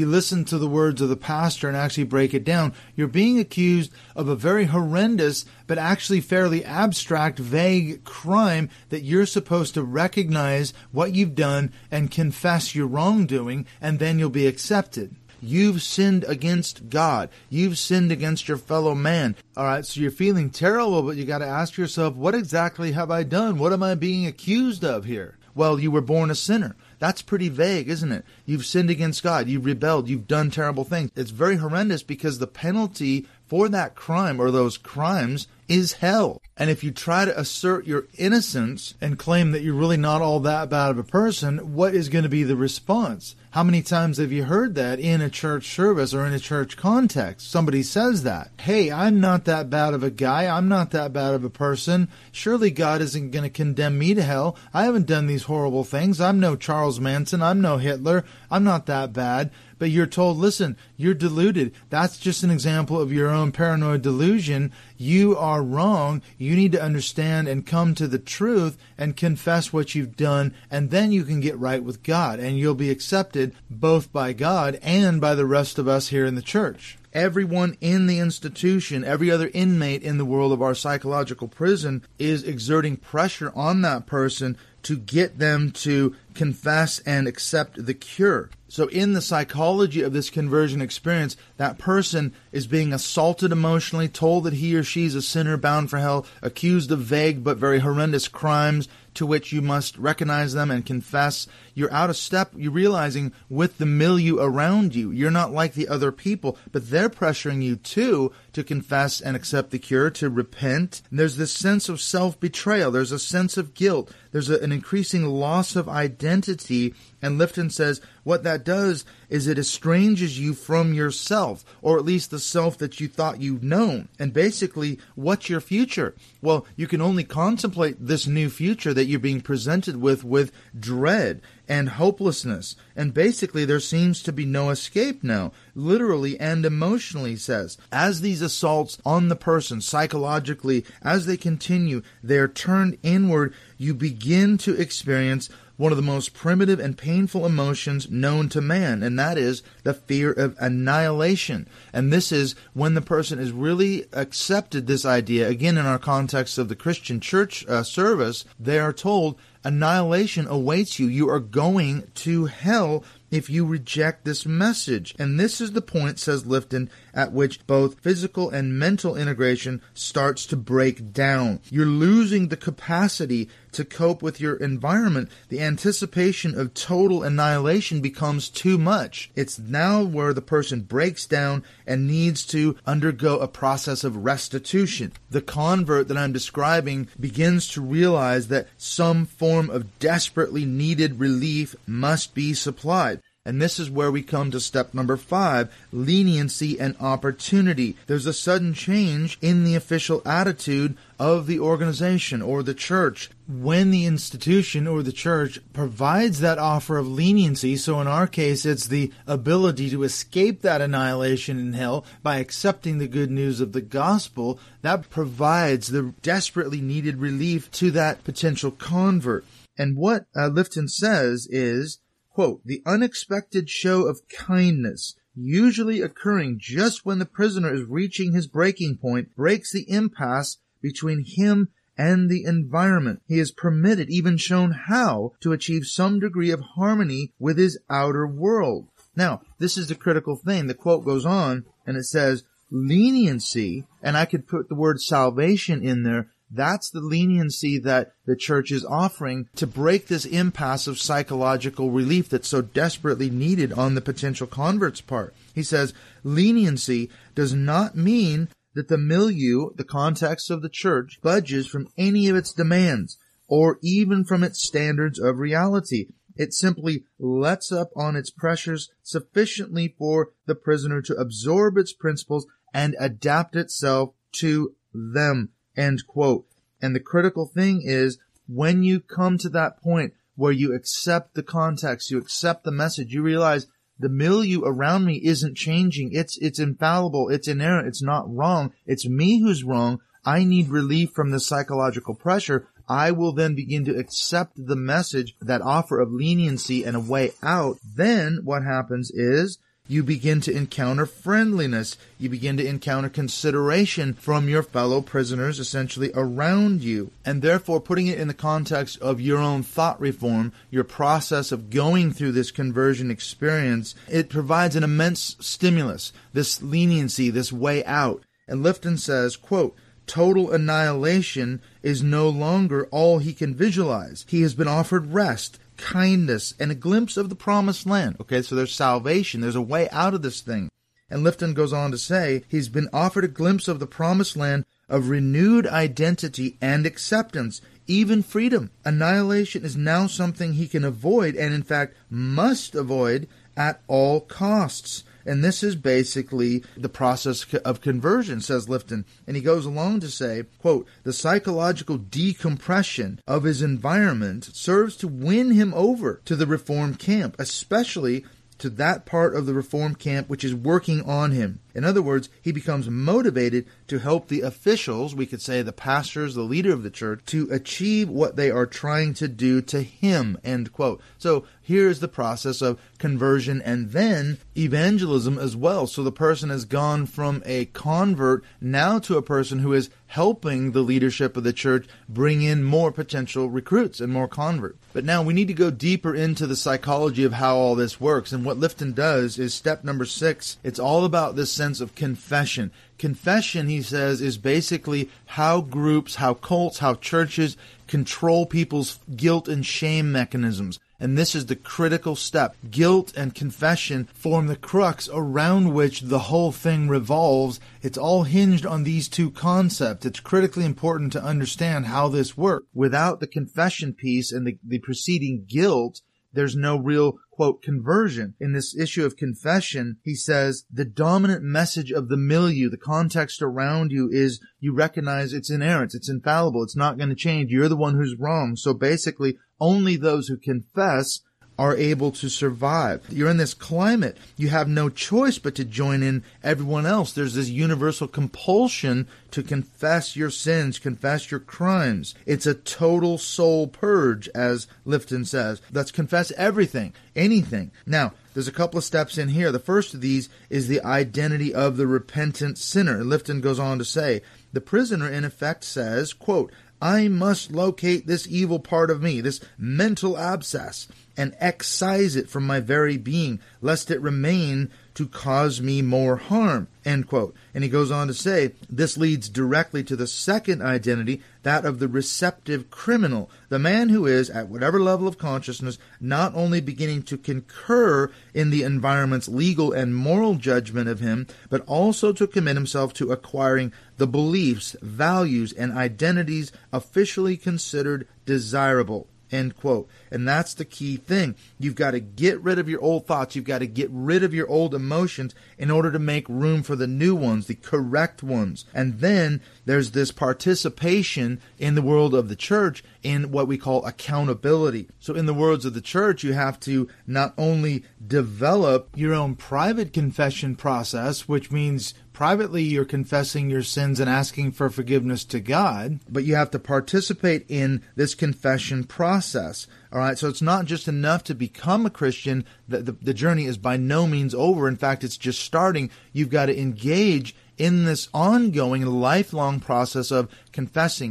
you listen to the words of the pastor and actually break it down, you're being accused of a very horrendous but actually fairly abstract, vague crime that you're supposed to recognize what you've done and confess your wrongdoing, and then you'll be accepted. You've sinned against God. You've sinned against your fellow man. All right, so you're feeling terrible, but you got to ask yourself, what exactly have I done? What am I being accused of here? Well, you were born a sinner. That's pretty vague, isn't it? You've sinned against God. You've rebelled. You've done terrible things. It's very horrendous because the penalty for that crime or those crimes is hell. And if you try to assert your innocence and claim that you're really not all that bad of a person, what is going to be the response? How many times have you heard that in a church service or in a church context? Somebody says that. Hey, I'm not that bad of a guy. I'm not that bad of a person. Surely God isn't going to condemn me to hell. I haven't done these horrible things. I'm no Charles Manson. I'm no Hitler. I'm not that bad. But you're told, listen, you're deluded. That's just an example of your own paranoid delusion. You are wrong. You need to understand and come to the truth and confess what you've done, and then you can get right with God, and you'll be accepted both by God and by the rest of us here in the church. Everyone in the institution, every other inmate in the world of our psychological prison is exerting pressure on that person to get them to confess and accept the cure. So in the psychology of this conversion experience, that person is being assaulted emotionally, told that he or she is a sinner bound for hell, accused of vague but very horrendous crimes to which you must recognize them and confess. You're out of step, you're realizing, with the milieu around you. You're not like the other people, but they're pressuring you too to confess and accept the cure, to repent. And there's this sense of self-betrayal. There's a sense of guilt. There's an increasing loss of identity. And Lifton says what that does is it estranges you from yourself, or at least the self that you thought you'd known. And basically, what's your future? Well, you can only contemplate this new future that you're being presented with dread and hopelessness. And basically, there seems to be no escape now, literally and emotionally, he says. As these assaults on the person, psychologically, as they continue, they're turned inward, you begin to experience one of the most primitive and painful emotions known to man, and that is the fear of annihilation. And this is when the person has really accepted this idea. Again, in our context of the Christian church service, they are told annihilation awaits you. You are going to hell if you reject this message. And this is the point, says Lifton, at which both physical and mental integration starts to break down. You're losing the capacity to cope with your environment. The anticipation of total annihilation becomes too much. It's now where the person breaks down and needs to undergo a process of restitution. The convert that I'm describing begins to realize that some form of desperately needed relief must be supplied. And this is where we come to step number 5, leniency and opportunity. There's a sudden change in the official attitude of the organization or the church. When the institution or the church provides that offer of leniency, so in our case it's the ability to escape that annihilation in hell by accepting the good news of the gospel, that provides the desperately needed relief to that potential convert. And what Lifton says is, quote, the unexpected show of kindness, usually occurring just when the prisoner is reaching his breaking point, breaks the impasse between him and the environment. He is permitted, even shown how, to achieve some degree of harmony with his outer world. Now, this is the critical thing. The quote goes on, and it says, leniency, and I could put the word salvation in there. That's the leniency that the church is offering to break this impasse of psychological relief that's so desperately needed on the potential convert's part. He says, leniency does not mean that the milieu, the context of the church, budges from any of its demands, or even from its standards of reality. It simply lets up on its pressures sufficiently for the prisoner to absorb its principles and adapt itself to them. End quote. And the critical thing is, when you come to that point where you accept the context, you accept the message, you realize the milieu around me isn't changing. It's infallible. It's inerrant. It's not wrong. It's me who's wrong. I need relief from the psychological pressure. I will then begin to accept the message, that offer of leniency and a way out. Then what happens is You begin to encounter friendliness. You begin to encounter consideration from your fellow prisoners essentially around you. And therefore, putting it in the context of your own thought reform, your process of going through this conversion experience, it provides an immense stimulus, this leniency, this way out. And Lifton says, quote, total annihilation is no longer all he can visualize. He has been offered rest, kindness, and a glimpse of the promised land. Okay, so there's salvation. There's a way out of this thing. And Lifton goes on to say, he's been offered a glimpse of the promised land of renewed identity and acceptance, even freedom. Annihilation is now something he can avoid, and in fact must avoid at all costs. And this is basically the process of conversion, says Lifton. And he goes along to say, quote, the psychological decompression of his environment serves to win him over to the Reform camp, especially to that part of the Reform camp which is working on him. In other words, he becomes motivated to help the officials, we could say the pastors, the leader of the church, to achieve what they are trying to do to him, end quote. So here's the process of conversion and then evangelism as well. So the person has gone from a convert now to a person who is helping the leadership of the church bring in more potential recruits and more converts. But now we need to go deeper into the psychology of how all this works. And what Lifton does is step number 6. It's all about this sense of confession. Confession, he says, is basically how groups, how cults, how churches control people's guilt and shame mechanisms. And this is the critical step. Guilt and confession form the crux around which the whole thing revolves. It's all hinged on these two concepts. It's critically important to understand how this works. Without the confession piece and the preceding guilt, there's no real, quote, conversion. In this issue of confession, he says, the dominant message of the milieu, the context around you, is you recognize it's inerrant, it's infallible, it's not going to change, you're the one who's wrong. So basically, only those who confess are able to survive. You're in this climate. You have no choice but to join in everyone else. There's this universal compulsion to confess your sins, confess your crimes. It's a total soul purge, as Lifton says. Let's confess everything, anything. Now, there's a couple of steps in here. The first of these is the identity of the repentant sinner. And Lifton goes on to say, the prisoner in effect says, quote, I must locate this evil part of me, this mental abscess, and excise it from my very being, lest it remain to cause me more harm, end quote. And he goes on to say, this leads directly to the second identity, that of the receptive criminal, the man who is, at whatever level of consciousness, not only beginning to concur in the environment's legal and moral judgment of him, but also to commit himself to acquiring the beliefs, values, and identities officially considered desirable. End quote. And that's the key thing. You've got to get rid of your old thoughts. You've got to get rid of your old emotions in order to make room for the new ones, the correct ones. And then there's this participation in the world of the church in what we call accountability. So in the words of the church, you have to not only develop your own private confession process, which means privately you're confessing your sins and asking for forgiveness to God, but you have to participate in this confession process. All right, so it's not just enough to become a Christian. The journey is by no means over. In fact, it's just starting. You've got to engage in this ongoing, lifelong process of confessing.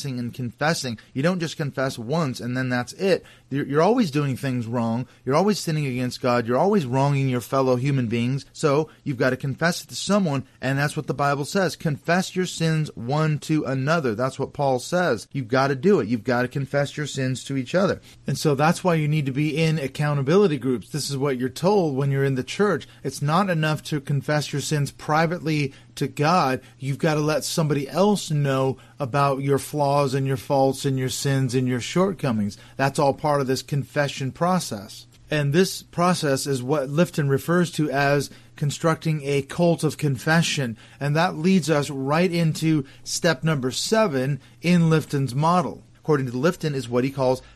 You don't just confess once and then that's it. You're always doing things wrong. You're always sinning against God. You're always wronging your fellow human beings. So you've got to confess it to someone, and that's what the Bible says. Confess your sins one to another. That's what Paul says. You've got to do it. You've got to confess your sins to each other. And so that's why you need to be in accountability groups. This is what you're told when you're in the church. It's not enough to confess your sins privately to God. You've got to let somebody else know about your flaws and your faults and your sins and your shortcomings. That's all part of this confession process. And this process is what Lifton refers to as constructing a cult of confession. And that leads us right into step number 7 in Lifton's model. According to Lifton, is what he calls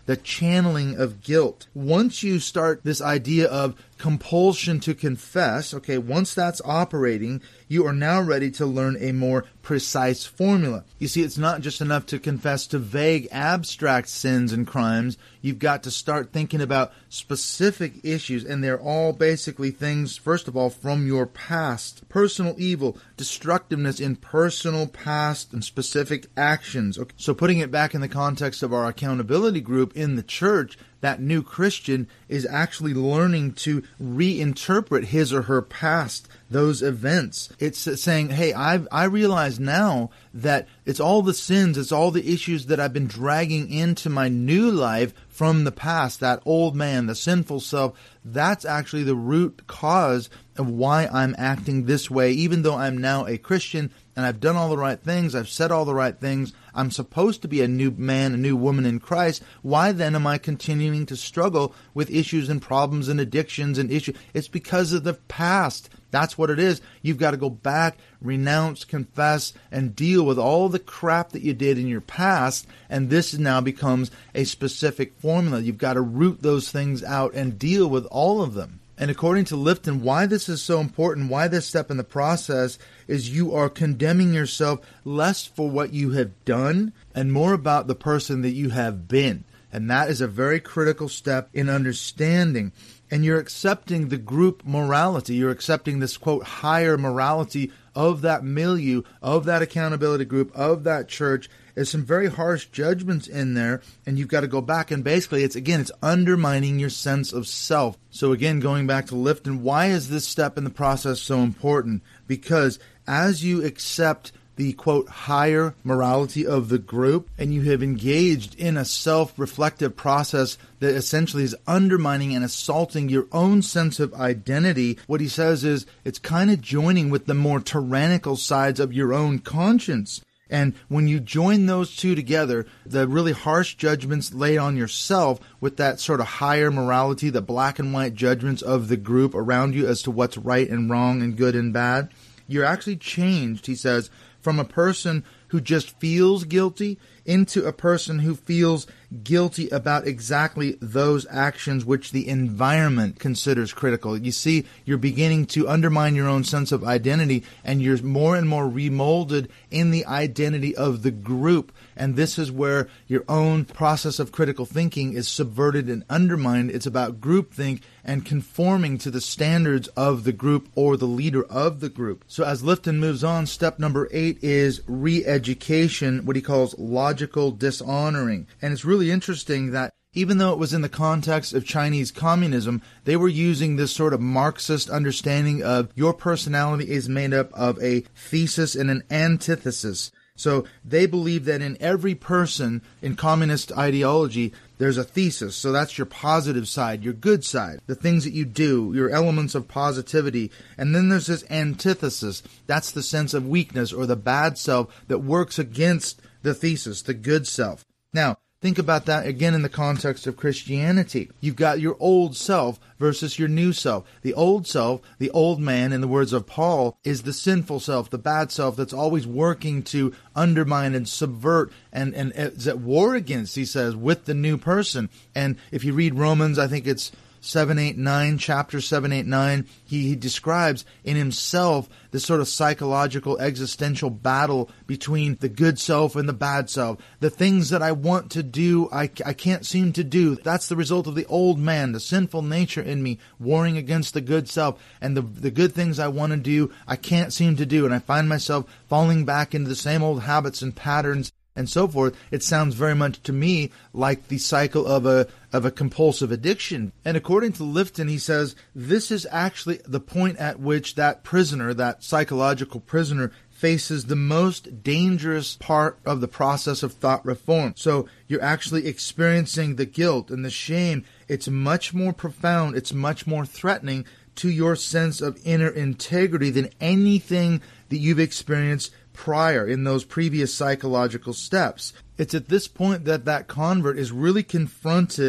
the channeling of guilt. Once you start this idea of compulsion to confess, okay, once that's operating, you are now ready to learn a more precise formula. You see, it's not just enough to confess to vague, abstract sins and crimes. You've got to start thinking about specific issues, and they're all basically things, first of all, from your past. Personal evil, destructiveness in personal past and specific actions. Okay, so putting it back in the context of our accountability group in the church, that new Christian is actually learning to reinterpret his or her past, those events. It's saying, hey, I realize now that it's all the sins, it's all the issues that I've been dragging into my new life from the past, that old man, the sinful self. That's actually the root cause of why I'm acting this way, even though I'm now a Christian and I've done all the right things, I've said all the right things, I'm supposed to be a new man, a new woman in Christ. Why then am I continuing to struggle with issues and problems and addictions and issues? It's because of the past. That's what it is. You've got to go back, renounce, confess, and deal with all the crap that you did in your past, and this now becomes a specific formula. You've got to root those things out and deal with all of them. And according to Lifton, why this is so important, why this step in the process is you are condemning yourself less for what you have done and more about the person that you have been. And that is a very critical step in understanding. And you're accepting the group morality. You're accepting this, quote, higher morality of that milieu, of that accountability group, of that church. There's some very harsh judgments in there, and you've got to go back and basically, it's undermining your sense of self. So again, going back to Lifton, why is this step in the process so important? Because as you accept the, quote, higher morality of the group, and you have engaged in a self-reflective process that essentially is undermining and assaulting your own sense of identity, what he says is it's kind of joining with the more tyrannical sides of your own conscience. And when you join those two together, the really harsh judgments laid on yourself with that sort of higher morality, the black and white judgments of the group around you as to what's right and wrong and good and bad, you're actually changed, he says, from a person who just feels guilty into a person who feels guilty about exactly those actions which the environment considers critical. You see, you're beginning to undermine your own sense of identity, and you're more and more remolded in the identity of the group. And this is where your own process of critical thinking is subverted and undermined. It's about groupthink and conforming to the standards of the group or the leader of the group. So as Lifton moves on, step number 8 is re-education, what he calls logical dishonoring. And it's really interesting that even though it was in the context of Chinese communism, they were using this sort of Marxist understanding of your personality is made up of a thesis and an antithesis. So they believe that in every person in communist ideology, there's a thesis. So that's your positive side, your good side, the things that you do, your elements of positivity. And then there's this antithesis. That's the sense of weakness or the bad self that works against the thesis, the good self. Now, think about that again in the context of Christianity. You've got your old self versus your new self. The old self, the old man, in the words of Paul, is the sinful self, the bad self that's always working to undermine and subvert and is at war against, he says, with the new person. And if you read Romans, I think it's 7, 8, 9, chapter 7, 8, 9, he describes in himself this sort of psychological existential battle between the good self and the bad self. The things that I want to do, I can't seem to do. That's the result of the old man, the sinful nature in me, warring against the good self. And the good things I want to do, I can't seem to do. And I find myself falling back into the same old habits and patterns and so forth. It sounds very much to me like the cycle of a compulsive addiction. And according to Lifton, he says this is actually the point at which that prisoner, that psychological prisoner, faces the most dangerous part of the process of thought reform. So you're actually experiencing the guilt and the shame. It's much more profound. It's much more threatening to your sense of inner integrity than anything that you've experienced prior in those previous psychological steps. It's at this point that convert is really confronted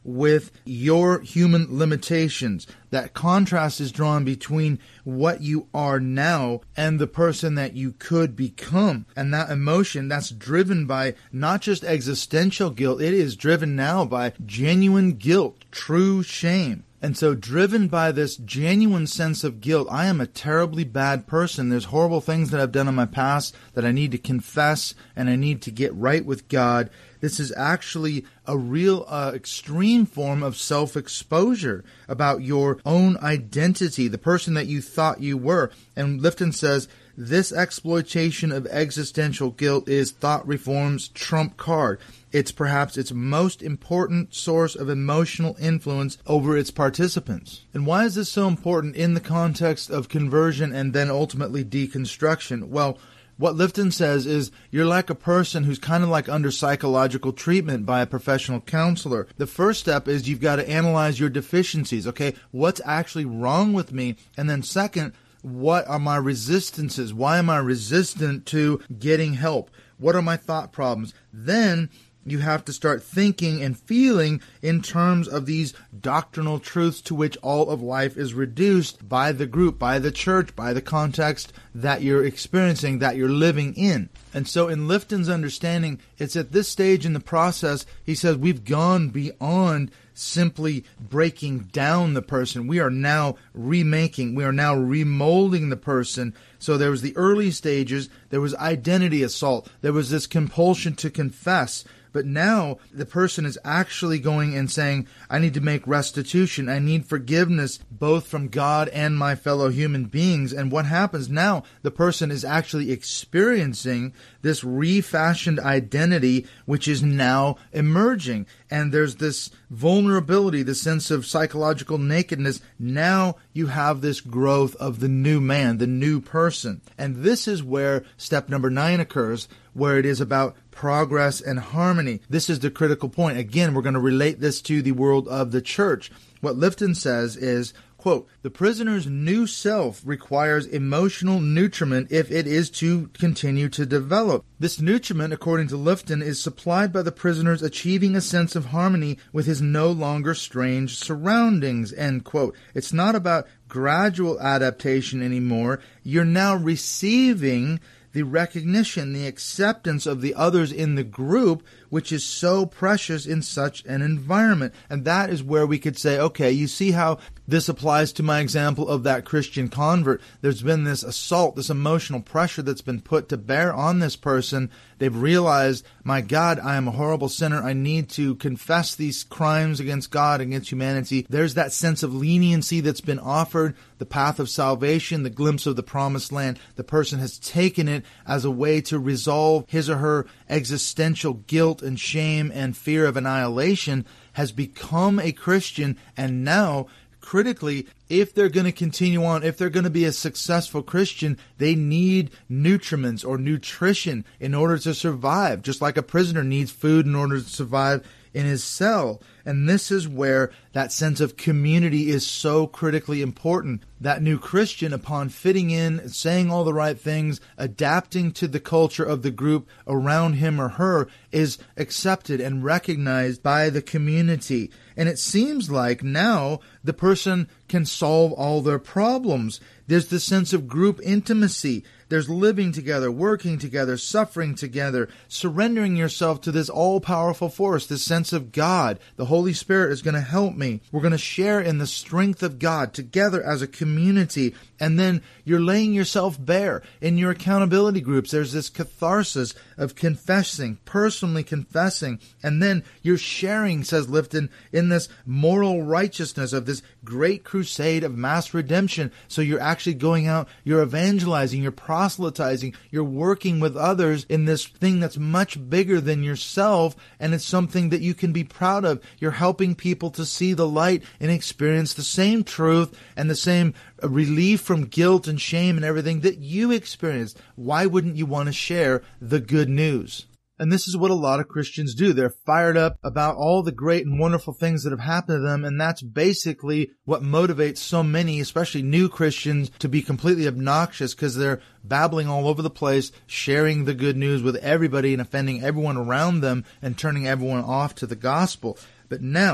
with your human limitations. That contrast is drawn between what you are now and the person that you could become. And that emotion, that's driven by not just existential guilt, it is driven now by genuine guilt, true shame. And so driven by this genuine sense of guilt, I am a terribly bad person. There's horrible things that I've done in my past that I need to confess and I need to get right with God. This is actually a real extreme form of self-exposure about your own identity, the person that you thought you were. And Lifton says, this exploitation of existential guilt is thought reform's trump card. It's perhaps its most important source of emotional influence over its participants. And why is this so important in the context of conversion and then ultimately deconstruction? Well, what Lifton says is you're like a person who's kind of like under psychological treatment by a professional counselor. The first step is you've got to analyze your deficiencies. Okay, what's actually wrong with me? And then second, what are my resistances? Why am I resistant to getting help? What are my thought problems? Then you have to start thinking and feeling in terms of these doctrinal truths to which all of life is reduced by the group, by the church, by the context that you're experiencing, that you're living in. And so in Lifton's understanding, it's at this stage in the process, he says, we've gone beyond simply breaking down the person. We are now remaking, we are now remolding the person. So there was the early stages, there was identity assault, there was this compulsion to confess. But now the person is actually going and saying, I need to make restitution. I need forgiveness both from God and my fellow human beings. And what happens now, the person is actually experiencing this refashioned identity, which is now emerging. And there's this vulnerability, the sense of psychological nakedness. Now you have this growth of the new man, the new person. And this is where step number 9 occurs, where it is about progress and harmony. This is the critical point. Again, we're going to relate this to the world of the church. What Lifton says is, quote, the prisoner's new self requires emotional nutriment if it is to continue to develop. This nutriment, according to Lifton, is supplied by the prisoner's achieving a sense of harmony with his no longer strange surroundings, end quote. It's not about gradual adaptation anymore. You're now receiving the recognition, the acceptance of the others in the group, which is so precious in such an environment. And that is where we could say, okay, you see how this applies to my example of that Christian convert. There's been this assault, this emotional pressure that's been put to bear on this person. They've realized, my God, I am a horrible sinner. I need to confess these crimes against God, against humanity. There's that sense of leniency that's been offered, the path of salvation, the glimpse of the promised land. The person has taken it as a way to resolve his or her existential guilt and shame and fear of annihilation, has become a Christian, and now critically, if they're going to continue on, if they're going to be a successful Christian, they need nutriments or nutrition in order to survive, just like a prisoner needs food in order to survive in his cell. And this is where that sense of community is so critically important. That new Christian, upon fitting in, saying all the right things, adapting to the culture of the group around him or her, is accepted and recognized by the community. And it seems like now the person can solve all their problems. There's this sense of group intimacy. There's living together, working together, suffering together, surrendering yourself to this all-powerful force, this sense of God. The Holy Spirit is going to help me. We're going to share in the strength of God together as a community. And then you're laying yourself bare in your accountability groups. There's this catharsis of confessing, personally confessing. And then you're sharing, says Lifton, in this moral righteousness of this great crusade of mass redemption. So you're actually going out, you're evangelizing, you're proselytizing, you're working with others in this thing that's much bigger than yourself, and it's something that you can be proud of. You're helping people to see the light and experience the same truth and the same relief from guilt and shame and everything that you experienced. Why wouldn't you want to share the good news? And this is what a lot of Christians do. They're fired up about all the great and wonderful things that have happened to them, and that's basically what motivates so many, especially new Christians, to be completely obnoxious because they're babbling all over the place, sharing the good news with everybody and offending everyone around them and turning everyone off to the gospel. But now,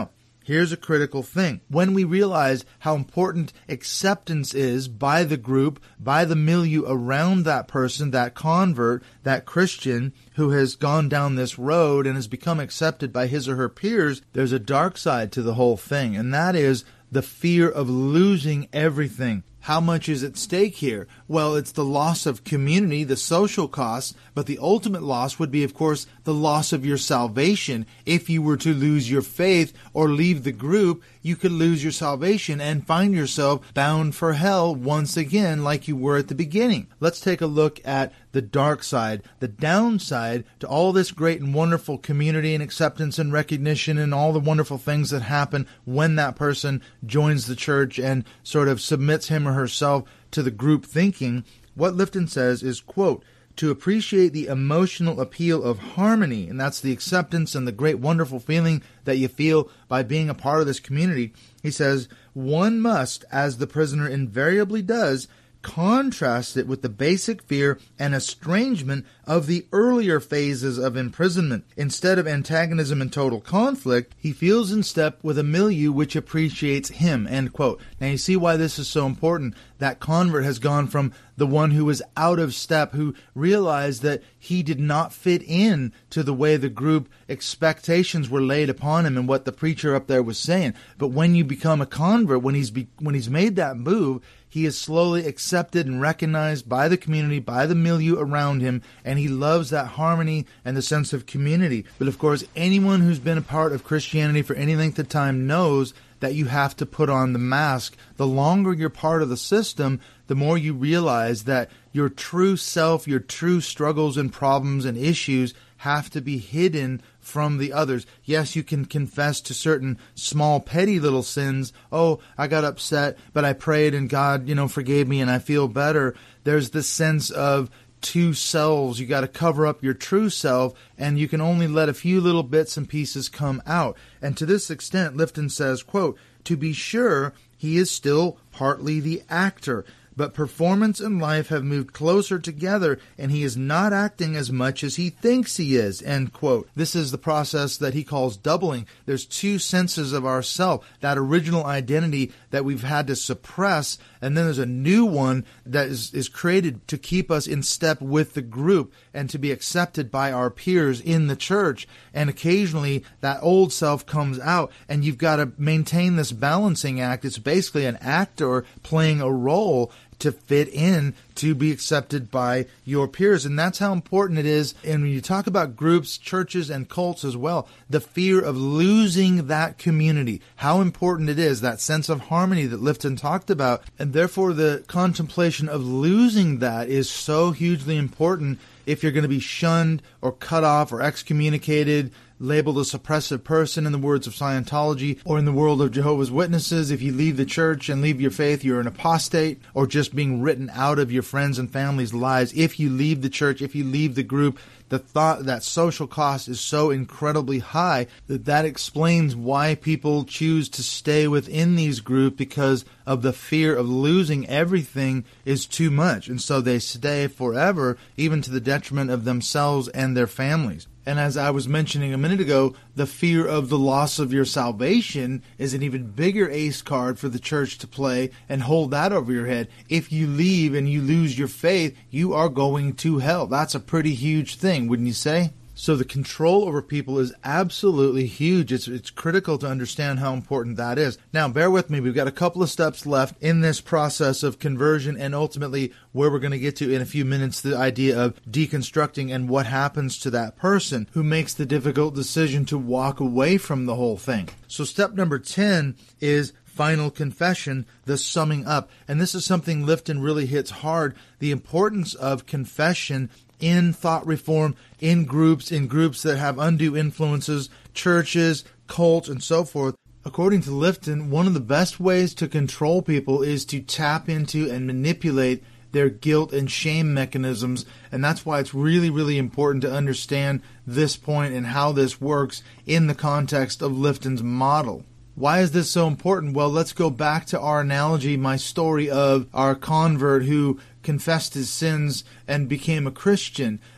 Here's a critical thing. When we realize how important acceptance is by the group, by the milieu around that person, that convert, that Christian who has gone down this road and has become accepted by his or her peers, there's a dark side to the whole thing, and that is the fear of losing everything. How much is at stake here? Well, it's the loss of community, the social costs, but the ultimate loss would be, of course, the loss of your salvation. If you were to lose your faith or leave the group, you could lose your salvation and find yourself bound for hell once again like you were at the beginning. Let's take a look at the dark side, the downside to all this great and wonderful community and acceptance and recognition and all the wonderful things that happen when that person joins the church and sort of submits him or herself to the group thinking. What Lifton says is, quote, to appreciate the emotional appeal of harmony, and that's the acceptance and the great wonderful feeling that you feel by being a part of this community, he says, one must, as the prisoner invariably does, contrast it with the basic fear and estrangement of the earlier phases of imprisonment. Instead of antagonism and total conflict, he feels in step with a milieu which appreciates him, end quote. Now you see why this is so important. That convert has gone from the one who was out of step, who realized that he did not fit in to the way the group expectations were laid upon him and what the preacher up there was saying. But when you become a convert, when he's made that move, he is slowly accepted and recognized by the community, by the milieu around him, and he loves that harmony and the sense of community. But of course, anyone who's been a part of Christianity for any length of time knows that you have to put on the mask. The longer you're part of the system, the more you realize that your true self, your true struggles and problems and issues have to be hidden from the others. Yes, you can confess to certain small, petty little sins. Oh, I got upset, but I prayed and God, forgave me and I feel better. There's this sense of two selves. You got to cover up your true self, and you can only let a few little bits and pieces come out. And to this extent, Lifton says, quote, to be sure, he is still partly the actor, but performance and life have moved closer together, and he is not acting as much as he thinks he is, end quote. This is the process that he calls doubling. There's two senses of ourself, that original identity that we've had to suppress, and then there's a new one that is created to keep us in step with the group and to be accepted by our peers in the church. And occasionally that old self comes out, and you've got to maintain this balancing act. It's basically an actor playing a role to fit in, to be accepted by your peers. And that's how important it is. And when you talk about groups, churches, and cults as well, the fear of losing that community, how important it is, that sense of harmony that Lifton talked about. And therefore, the contemplation of losing that is so hugely important if you're going to be shunned or cut off or excommunicated, labeled a suppressive person in the words of Scientology, or in the world of Jehovah's Witnesses. If you leave the church and leave your faith, you're an apostate, or just being written out of your friends' and family's lives. If you leave the church, if you leave the group, the thought that social cost is so incredibly high that explains why people choose to stay within these groups, because of the fear of losing everything is too much. And so they stay forever, even to the detriment of themselves and their families. And as I was mentioning a minute ago, the fear of the loss of your salvation is an even bigger ace card for the church to play and hold that over your head. If you leave and you lose your faith, you are going to hell. That's a pretty huge thing, wouldn't you say? So the control over people is absolutely huge. It's critical to understand how important that is. Now, bear with me. We've got a couple of steps left in this process of conversion, and ultimately where we're going to get to in a few minutes, the idea of deconstructing and what happens to that person who makes the difficult decision to walk away from the whole thing. So step number 10 is final confession, the summing up. And this is something Lifton really hits hard, the importance of confession in thought reform, in groups that have undue influences, churches, cults, and so forth. According to Lifton, one of the best ways to control people is to tap into and manipulate their guilt and shame mechanisms, and that's why it's really, really important to understand this point and how this works in the context of Lifton's model. Why is this so important? Well, let's go back to our analogy, my story of our convert who confessed his sins and became a Christian.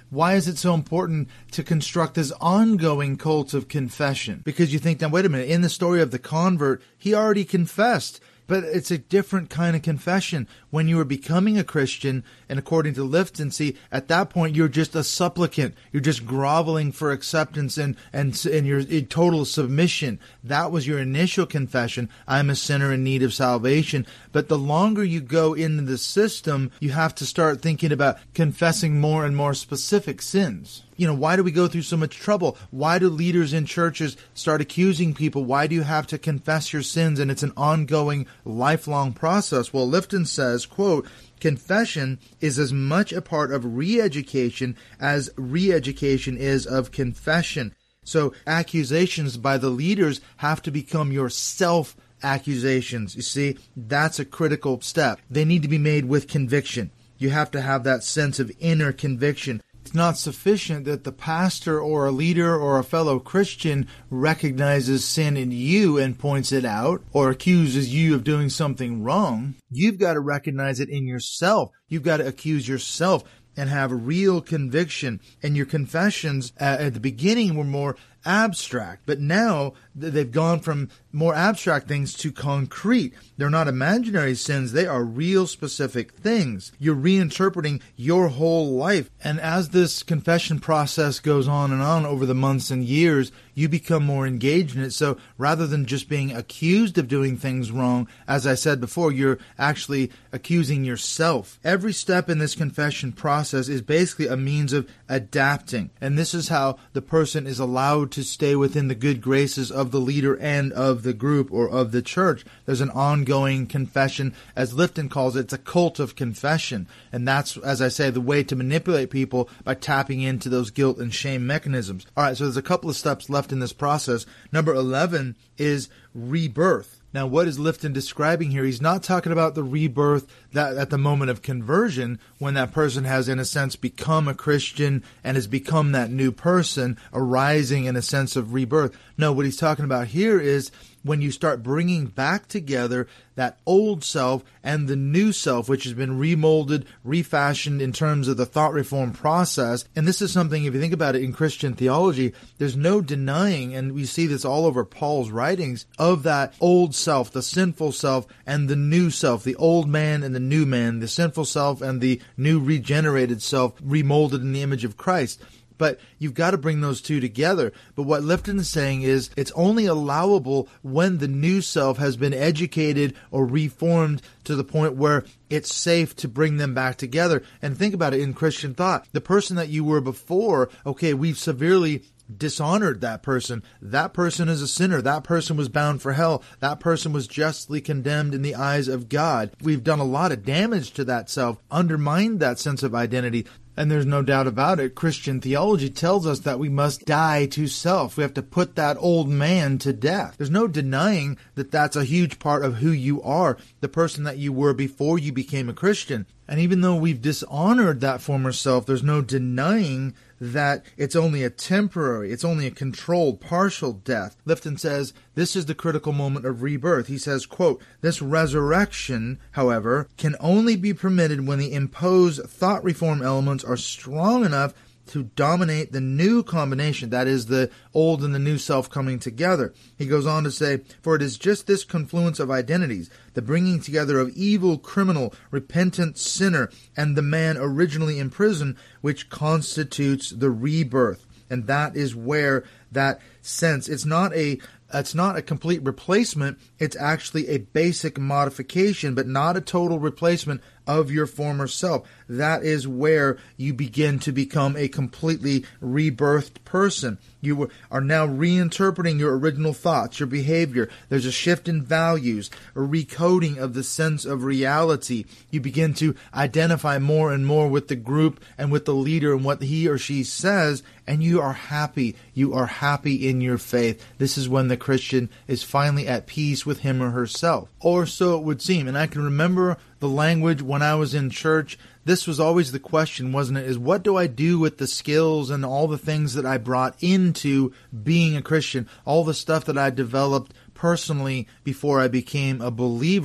why is it so important to construct this ongoing cult of confession? Because you think, now wait a minute, in the story of the convert, he already confessed. But it's a different kind of confession. When you are becoming a Christian, and according to Lifton, see, at that point, you're just a supplicant. You're just groveling for acceptance and you're in total submission. That was your initial confession. I'm a sinner in need of salvation. But the longer you go into the system, you have to start thinking about confessing more and more specific sins. You know, why do we go through so much trouble? Why do leaders in churches start accusing people? Why do you have to confess your sins? And it's an ongoing, lifelong process. Well, Lifton says, quote, confession is as much a part of re-education as re-education is of confession. So accusations by the leaders have to become your self-accusations. You see, that's a critical step. They need to be made with conviction. You have to have that sense of inner conviction. It's not sufficient that the pastor or a leader or a fellow Christian recognizes sin in you and points it out or accuses you of doing something wrong. You've got to recognize it in yourself. You've got to accuse yourself and have real conviction. And your confessions at the beginning were more abstract, but now they've gone from more abstract things to concrete. They're not imaginary sins. They are real specific things. You're reinterpreting your whole life. And as this confession process goes on and on over the months and years, you become more engaged in it. So rather than just being accused of doing things wrong, as I said before, you're actually accusing yourself. Every step in this confession process is basically a means of adapting. And this is how the person is allowed to stay within the good graces of the leader and of the group or of the church. There's an ongoing confession, as Lifton calls it. It's a cult of confession. And that's, as I say, the way to manipulate people by tapping into those guilt and shame mechanisms. All right, so there's a couple of steps left in this process. Number 11 is rebirth. Now, what is Lifton describing here? He's not talking about the rebirth that at the moment of conversion, when that person has, in a sense, become a Christian and has become that new person, arising in a sense of rebirth. No, what he's talking about here is when you start bringing back together that old self and the new self, which has been remolded, refashioned in terms of the thought reform process. And this is something, if you think about it in Christian theology, there's no denying, and we see this all over Paul's writings, of that old self, the sinful self, and the new self, the old man and the new man, the sinful self and the new regenerated self, remolded in the image of Christ. But you've got to bring those two together. But what Lifton is saying is it's only allowable when the new self has been educated or reformed to the point where it's safe to bring them back together. And think about it in Christian thought. The person that you were before, okay, we've severely dishonored that person. That person is a sinner. That person was bound for hell. That person was justly condemned in the eyes of God. We've done a lot of damage to that self, undermined that sense of identity. And there's no doubt about it. Christian theology tells us that we must die to self. We have to put that old man to death. There's no denying that that's a huge part of who you are, the person that you were before you became a Christian. And even though we've dishonored that former self, there's no denying that it's only a temporary, it's only a controlled, partial death. Lifton says this is the critical moment of rebirth. He says, quote, this resurrection, however, can only be permitted when the imposed thought reform elements are strong enough to dominate the new combination, that is, the old and the new self coming together. He goes on to say, for it is just this confluence of identities, the bringing together of evil, criminal, repentant sinner, and the man originally in prison, which constitutes the rebirth. And that is where that sense, it's not a complete replacement, it's actually a basic modification, but not a total replacement of your former self. That is where you begin to become a completely rebirthed person. You are now reinterpreting your original thoughts, your behavior. There's a shift in values, a recoding of the sense of reality. You begin to identify more and more with the group and with the leader and what he or she says, and you are happy. You are happy in your faith. This is when the Christian is finally at peace with him or herself. Or so it would seem. And I can remember the language when I was in church. This was always the question, wasn't it? Is what do I do with the skills and all the things that I brought into being a Christian? All the stuff that I developed personally before I became a believer.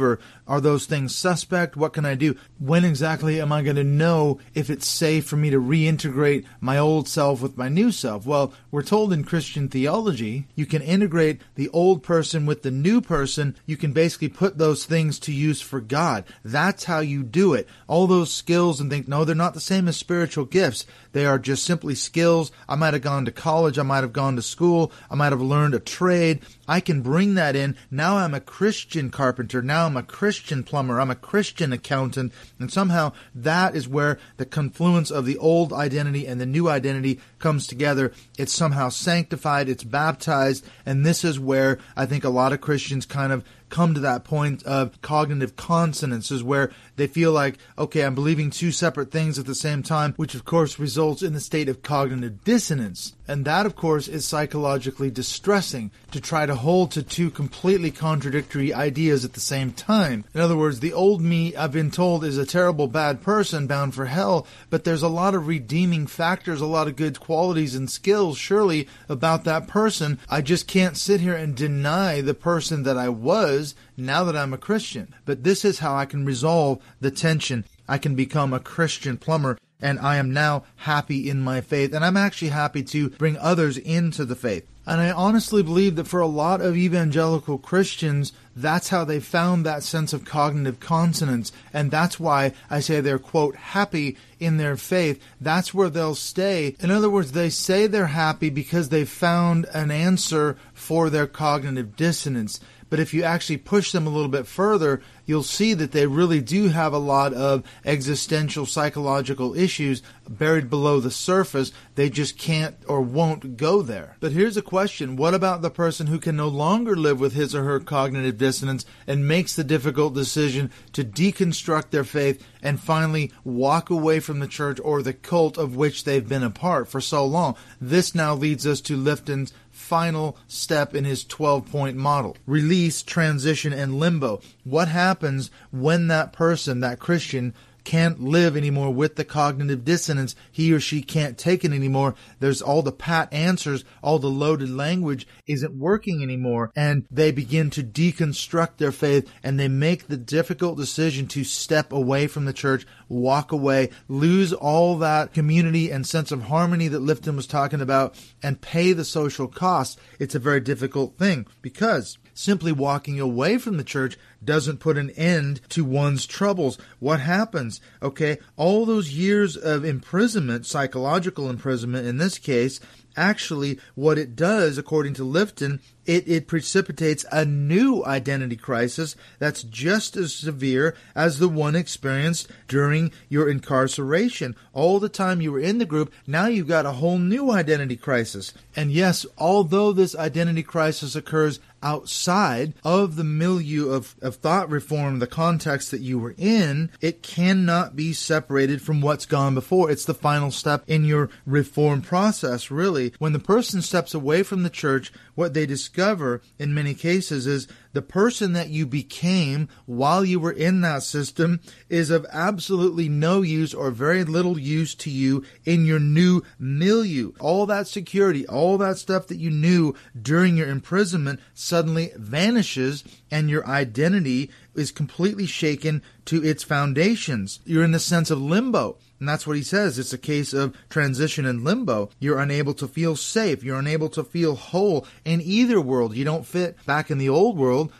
Are those things suspect? What can I do? When exactly am I going to know if it's safe for me to reintegrate my old self with my new self? Well, we're told in Christian theology, you can integrate the old person with the new person. You can basically put those things to use for God. That's how you do it. All those skills and think, no, they're not the same as spiritual gifts. They are just simply skills. I might have gone to college. I might have gone to school. I might have learned a trade. I can bring that in. Now I'm a Christian carpenter. Now I'm a Christian plumber. I'm a Christian accountant. And somehow that is where the confluence of the old identity and the new identity comes together. It's somehow sanctified. It's baptized. And this is where I think a lot of Christians kind of come to that point of cognitive consonance, is where they feel like, okay, I'm believing two separate things at the same time, which of course results in the state of cognitive dissonance. And that, of course, is psychologically distressing, to try to hold to two completely contradictory ideas at the same time. In other words, the old me, I've been told, is a terrible bad person bound for hell, but there's a lot of redeeming factors, a lot of good qualities and skills, surely, about that person. I just can't sit here and deny the person that I was now that I'm a Christian. But this is how I can resolve the tension. I can become a Christian plumber, and I am now happy in my faith, and I'm actually happy to bring others into the faith. And I honestly believe that for a lot of evangelical Christians, that's how they found that sense of cognitive consonance. And that's why I say they're, quote, happy in their faith. That's where they'll stay. In other words, they say they're happy because they found an answer for their cognitive dissonance. But if you actually push them a little bit further, you'll see that they really do have a lot of existential psychological issues buried below the surface. They just can't or won't go there. But here's a question. What about the person who can no longer live with his or her cognitive dissonance and makes the difficult decision to deconstruct their faith and finally walk away from the church or the cult of which they've been a part for so long? This now leads us to Lifton's final step in his 12-point model: release, transition, and limbo. What happens when that person, that Christian, can't live anymore with the cognitive dissonance? He or she can't take it anymore. There's all the pat answers, all the loaded language isn't working anymore, and they begin to deconstruct their faith, and they make the difficult decision to step away from the church, walk away, lose all that community and sense of harmony that Lifton was talking about, and pay the social costs. It's a very difficult thing, because simply walking away from the church doesn't put an end to one's troubles. What happens? Okay, all those years of imprisonment, psychological imprisonment in this case, actually what it does, according to Lifton, it precipitates a new identity crisis that's just as severe as the one experienced during your incarceration. All the time you were in the group, now you've got a whole new identity crisis. And yes, although this identity crisis occurs outside of the milieu of thought reform, the context that you were in, it cannot be separated from what's gone before. It's the final step in your reform process, really. When the person steps away from the church, what they discover in many cases is the person that you became while you were in that system is of absolutely no use or very little use to you in your new milieu. All that security, all that stuff that you knew during your imprisonment suddenly vanishes, and your identity is completely shaken to its foundations. You're in the sense of limbo. And that's what he says. It's a case of transition and limbo. You're unable to feel safe. You're unable to feel whole in either world. You don't fit back in the old world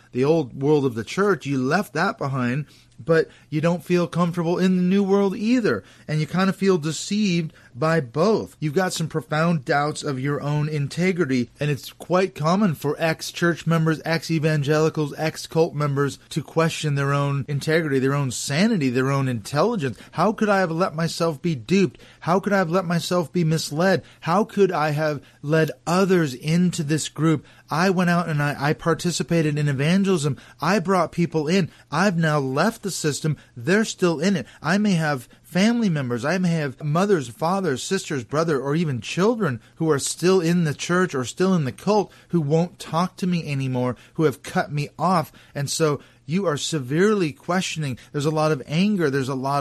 of the church. You left that behind, but you don't feel comfortable in the new world either. And you kind of feel deceived by both. You've got some profound doubts of your own integrity, and it's quite common for ex-church members, ex-evangelicals, ex-cult members to question their own integrity, their own sanity, their own intelligence. How could I have let myself be duped? How could I have let myself be misled? How could I have led others into this group? I went out and I participated in evangelism. I brought people in. I've now left the system. They're still in it. I may have family members. I may have mothers, fathers, sisters, brother, or even children who are still in the church or still in the cult who won't talk to me anymore, who have cut me off. And so you are severely questioning. There's a lot of anger. There's a lot of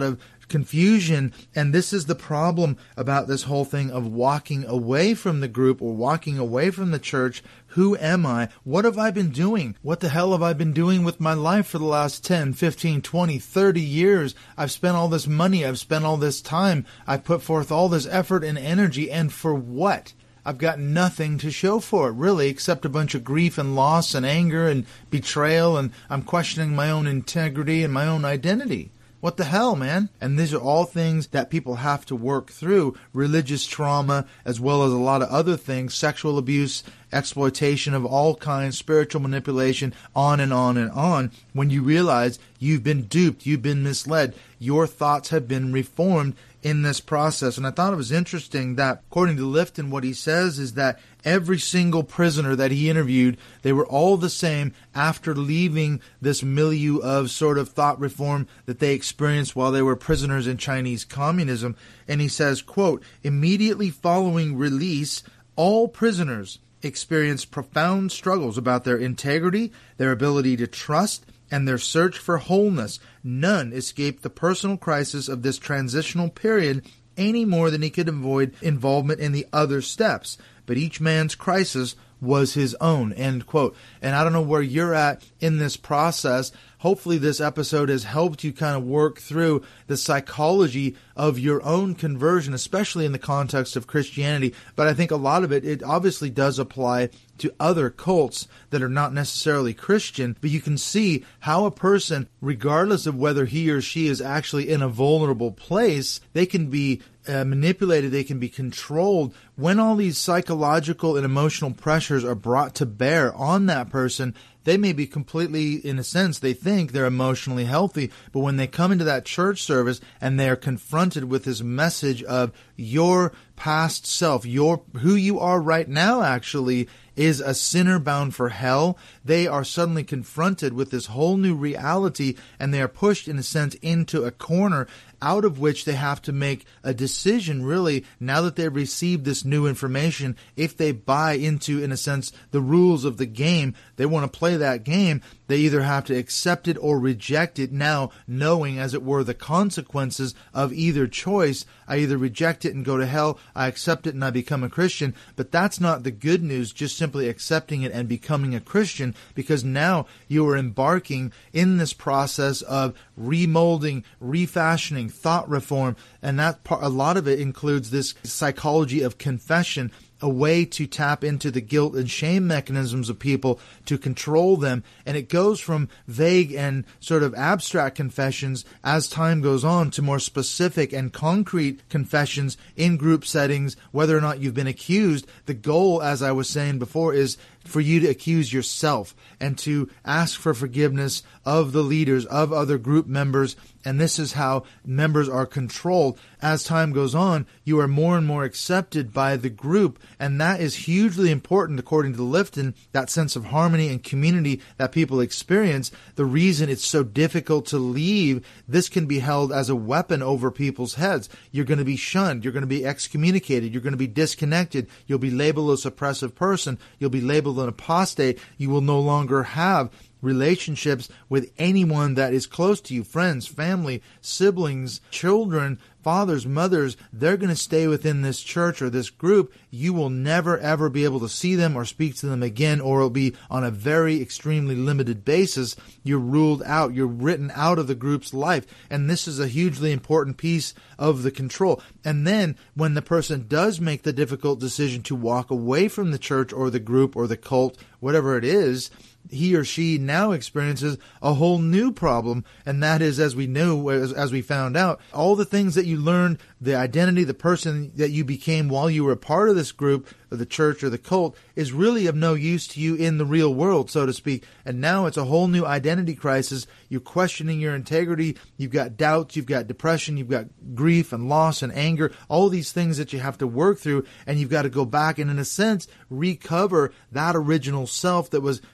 confusion. And this is the problem about this whole thing of walking away from the group or walking away from the church. Who am I? What have I been doing? What the hell have I been doing with my life for the last 10, 15, 20, 30 years? I've spent all this money. I've spent all this time. I've put forth all this effort and energy. And for what? I've got nothing to show for it, really, except a bunch of grief and loss and anger and betrayal. And I'm questioning my own integrity and my own identity. What the hell, man? And these are all things that people have to work through. Religious trauma, as well as a lot of other things, sexual abuse, exploitation of all kinds, spiritual manipulation, on and on and on. When you realize you've been duped, you've been misled, your thoughts have been reformed in this process. And I thought it was interesting that, according to Lifton, what he says is that every single prisoner that he interviewed, they were all the same after leaving this milieu of sort of thought reform that they experienced while they were prisoners in Chinese communism. And he says, quote, immediately following release, all prisoners experienced profound struggles about their integrity, their ability to trust, and their search for wholeness. None escaped the personal crisis of this transitional period any more than he could avoid involvement in the other steps. But each man's crisis was his own, end quote. And I don't know where you're at in this process. Hopefully this episode has helped you kind of work through the psychology of your own conversion, especially in the context of Christianity. But I think a lot of it obviously does apply to other cults that are not necessarily Christian. But you can see how a person, regardless of whether he or she is actually in a vulnerable place, they can be manipulated, they can be controlled. When all these psychological and emotional pressures are brought to bear on that person, they may be completely, in a sense, they think they're emotionally healthy, but when they come into that church service and they are confronted with this message of your past self, who you are right now actually is a sinner bound for hell, they are suddenly confronted with this whole new reality, and they are pushed, in a sense, into a corner out of which they have to make a decision, really, now that they've received this new information. If they buy into, in a sense, the rules of the game, they want to play that game, they either have to accept it or reject it now, knowing, as it were, the consequences of either choice. I either reject it and go to hell, I accept it and I become a Christian. But that's not the good news, just simply accepting it and becoming a Christian, because now you are embarking in this process of remolding, refashioning, thought reform, and that part, a lot of it includes this psychology of confession, a way to tap into the guilt and shame mechanisms of people to control them. And it goes from vague and sort of abstract confessions as time goes on to more specific and concrete confessions in group settings, whether or not you've been accused. The goal, as I was saying before, is for you to accuse yourself and to ask for forgiveness of the leaders, of other group members. And this is how members are controlled. As time goes on, you are more and more accepted by the group. And that is hugely important, according to Lifton, that sense of harmony and community that people experience. The reason it's so difficult to leave, this can be held as a weapon over people's heads. You're going to be shunned. You're going to be excommunicated. You're going to be disconnected. You'll be labeled a suppressive person. You'll be labeled an apostate. You will no longer have relationships with anyone that is close to you, friends, family, siblings, children, fathers, mothers. They're going to stay within this church or this group. You will never, ever be able to see them or speak to them again, or it'll be on a very extremely limited basis. You're ruled out. You're written out of the group's life. And this is a hugely important piece of the control. And then when the person does make the difficult decision to walk away from the church or the group or the cult, whatever it is, he or she now experiences a whole new problem, and that is, as we knew, as we found out, all the things that you learned, the identity, the person that you became while you were a part of this group, or the church or the cult, is really of no use to you in the real world, so to speak. And now it's a whole new identity crisis. You're questioning your integrity. You've got doubts. You've got depression. You've got grief and loss and anger, all these things that you have to work through, and you've got to go back and, in a sense, recover that original self that was suppressed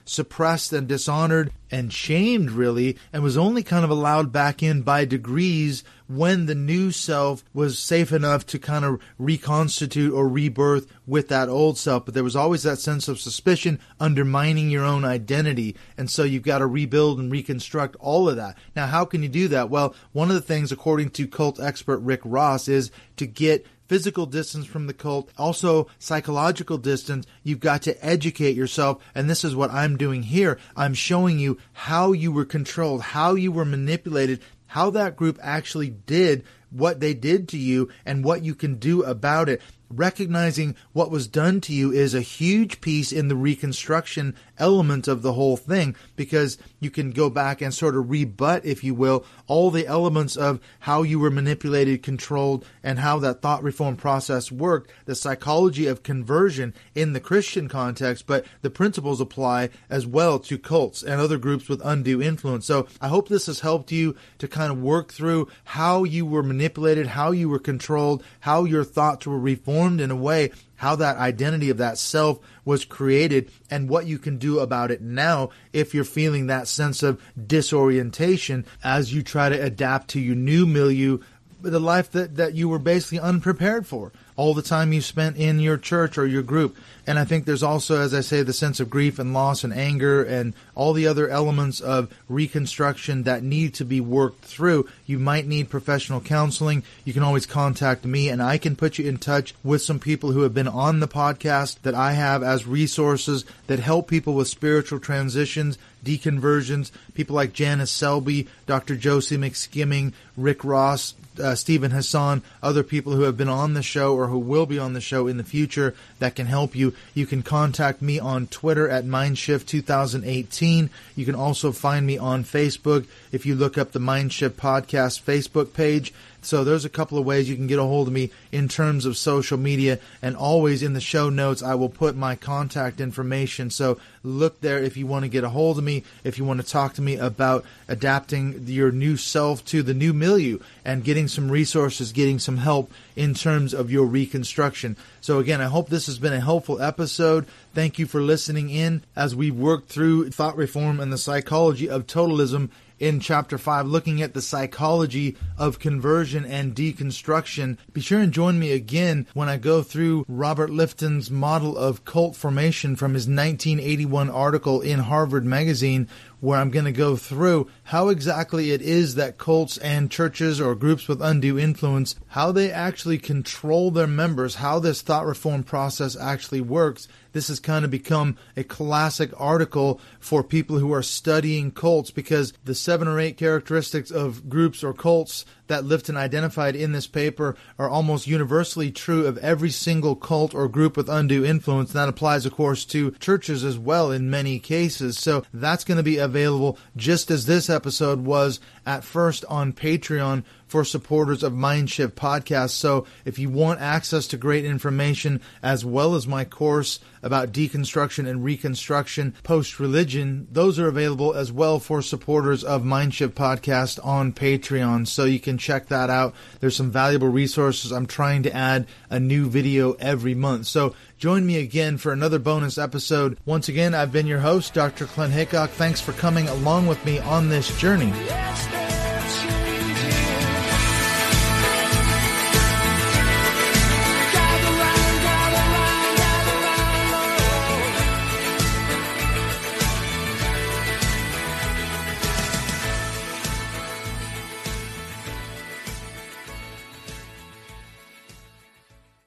oppressed and dishonored and shamed, really, and was only kind of allowed back in by degrees when the new self was safe enough to kind of reconstitute or rebirth with that old self. But there was always that sense of suspicion undermining your own identity. And so you've got to rebuild and reconstruct all of that. Now, how can you do that? Well, one of the things, according to cult expert Rick Ross, is to get physical distance from the cult, also psychological distance. You've got to educate yourself, and this is what I'm doing here. I'm showing you how you were controlled, how you were manipulated, how that group actually did what they did to you, and what you can do about it. Recognizing what was done to you is a huge piece in the reconstruction element of the whole thing, because you can go back and sort of rebut, if you will, all the elements of how you were manipulated, controlled, and how that thought reform process worked, the psychology of conversion in the Christian context, but the principles apply as well to cults and other groups with undue influence. So I hope this has helped you to kind of work through how you were manipulated, how you were controlled, how your thoughts were reformed in a way, how that identity of that self was created, and what you can do about it now if you're feeling that sense of disorientation as you try to adapt to your new milieu, the life that you were basically unprepared for all the time you spent in your church or your group. And I think there's also, as I say, the sense of grief and loss and anger and all the other elements of reconstruction that need to be worked through. You might need professional counseling. You can always contact me, and I can put you in touch with some people who have been on the podcast that I have as resources that help people with spiritual transitions, deconversions, people like Janice Selby, Dr. Josie McSkimming, Rick Ross, Stephen Hassan, other people who have been on the show or who will be on the show in the future that can help you. You can contact me on Twitter at Mindshift 2018. You can also find me on Facebook if you look up the Mindshift Podcast Facebook page. So there's a couple of ways you can get a hold of me in terms of social media, and always in the show notes I will put my contact information. So look there if you want to get a hold of me, if you want to talk to me about adapting your new self to the new milieu and getting some resources, getting some help in terms of your reconstruction. So again, I hope this has been a helpful episode. Thank you for listening in as we work through thought reform and the psychology of totalism in Chapter 5, looking at the psychology of conversion and deconstruction. Be sure and join me again when I go through Robert Lifton's model of cult formation from his 1981 article in Harvard Magazine, where I'm going to go through how exactly it is that cults and churches or groups with undue influence, how they actually control their members, how this thought reform process actually works. This has kind of become a classic article for people who are studying cults, because the 7 or 8 characteristics of groups or cults that Lifton identified in this paper are almost universally true of every single cult or group with undue influence. And that applies, of course, to churches as well in many cases. So that's going to be available, just as this episode was at first, on Patreon for supporters of Mindshift Podcast. So if you want access to great information, as well as my course about deconstruction and reconstruction post-religion, those are available as well for supporters of Mindshift Podcast on Patreon. So you can check that out. There's some valuable resources. I'm trying to add a new video every month. So join me again for another bonus episode. Once again, I've been your host, Dr. Clint Haycock. Thanks for coming along with me on this journey. Yesterday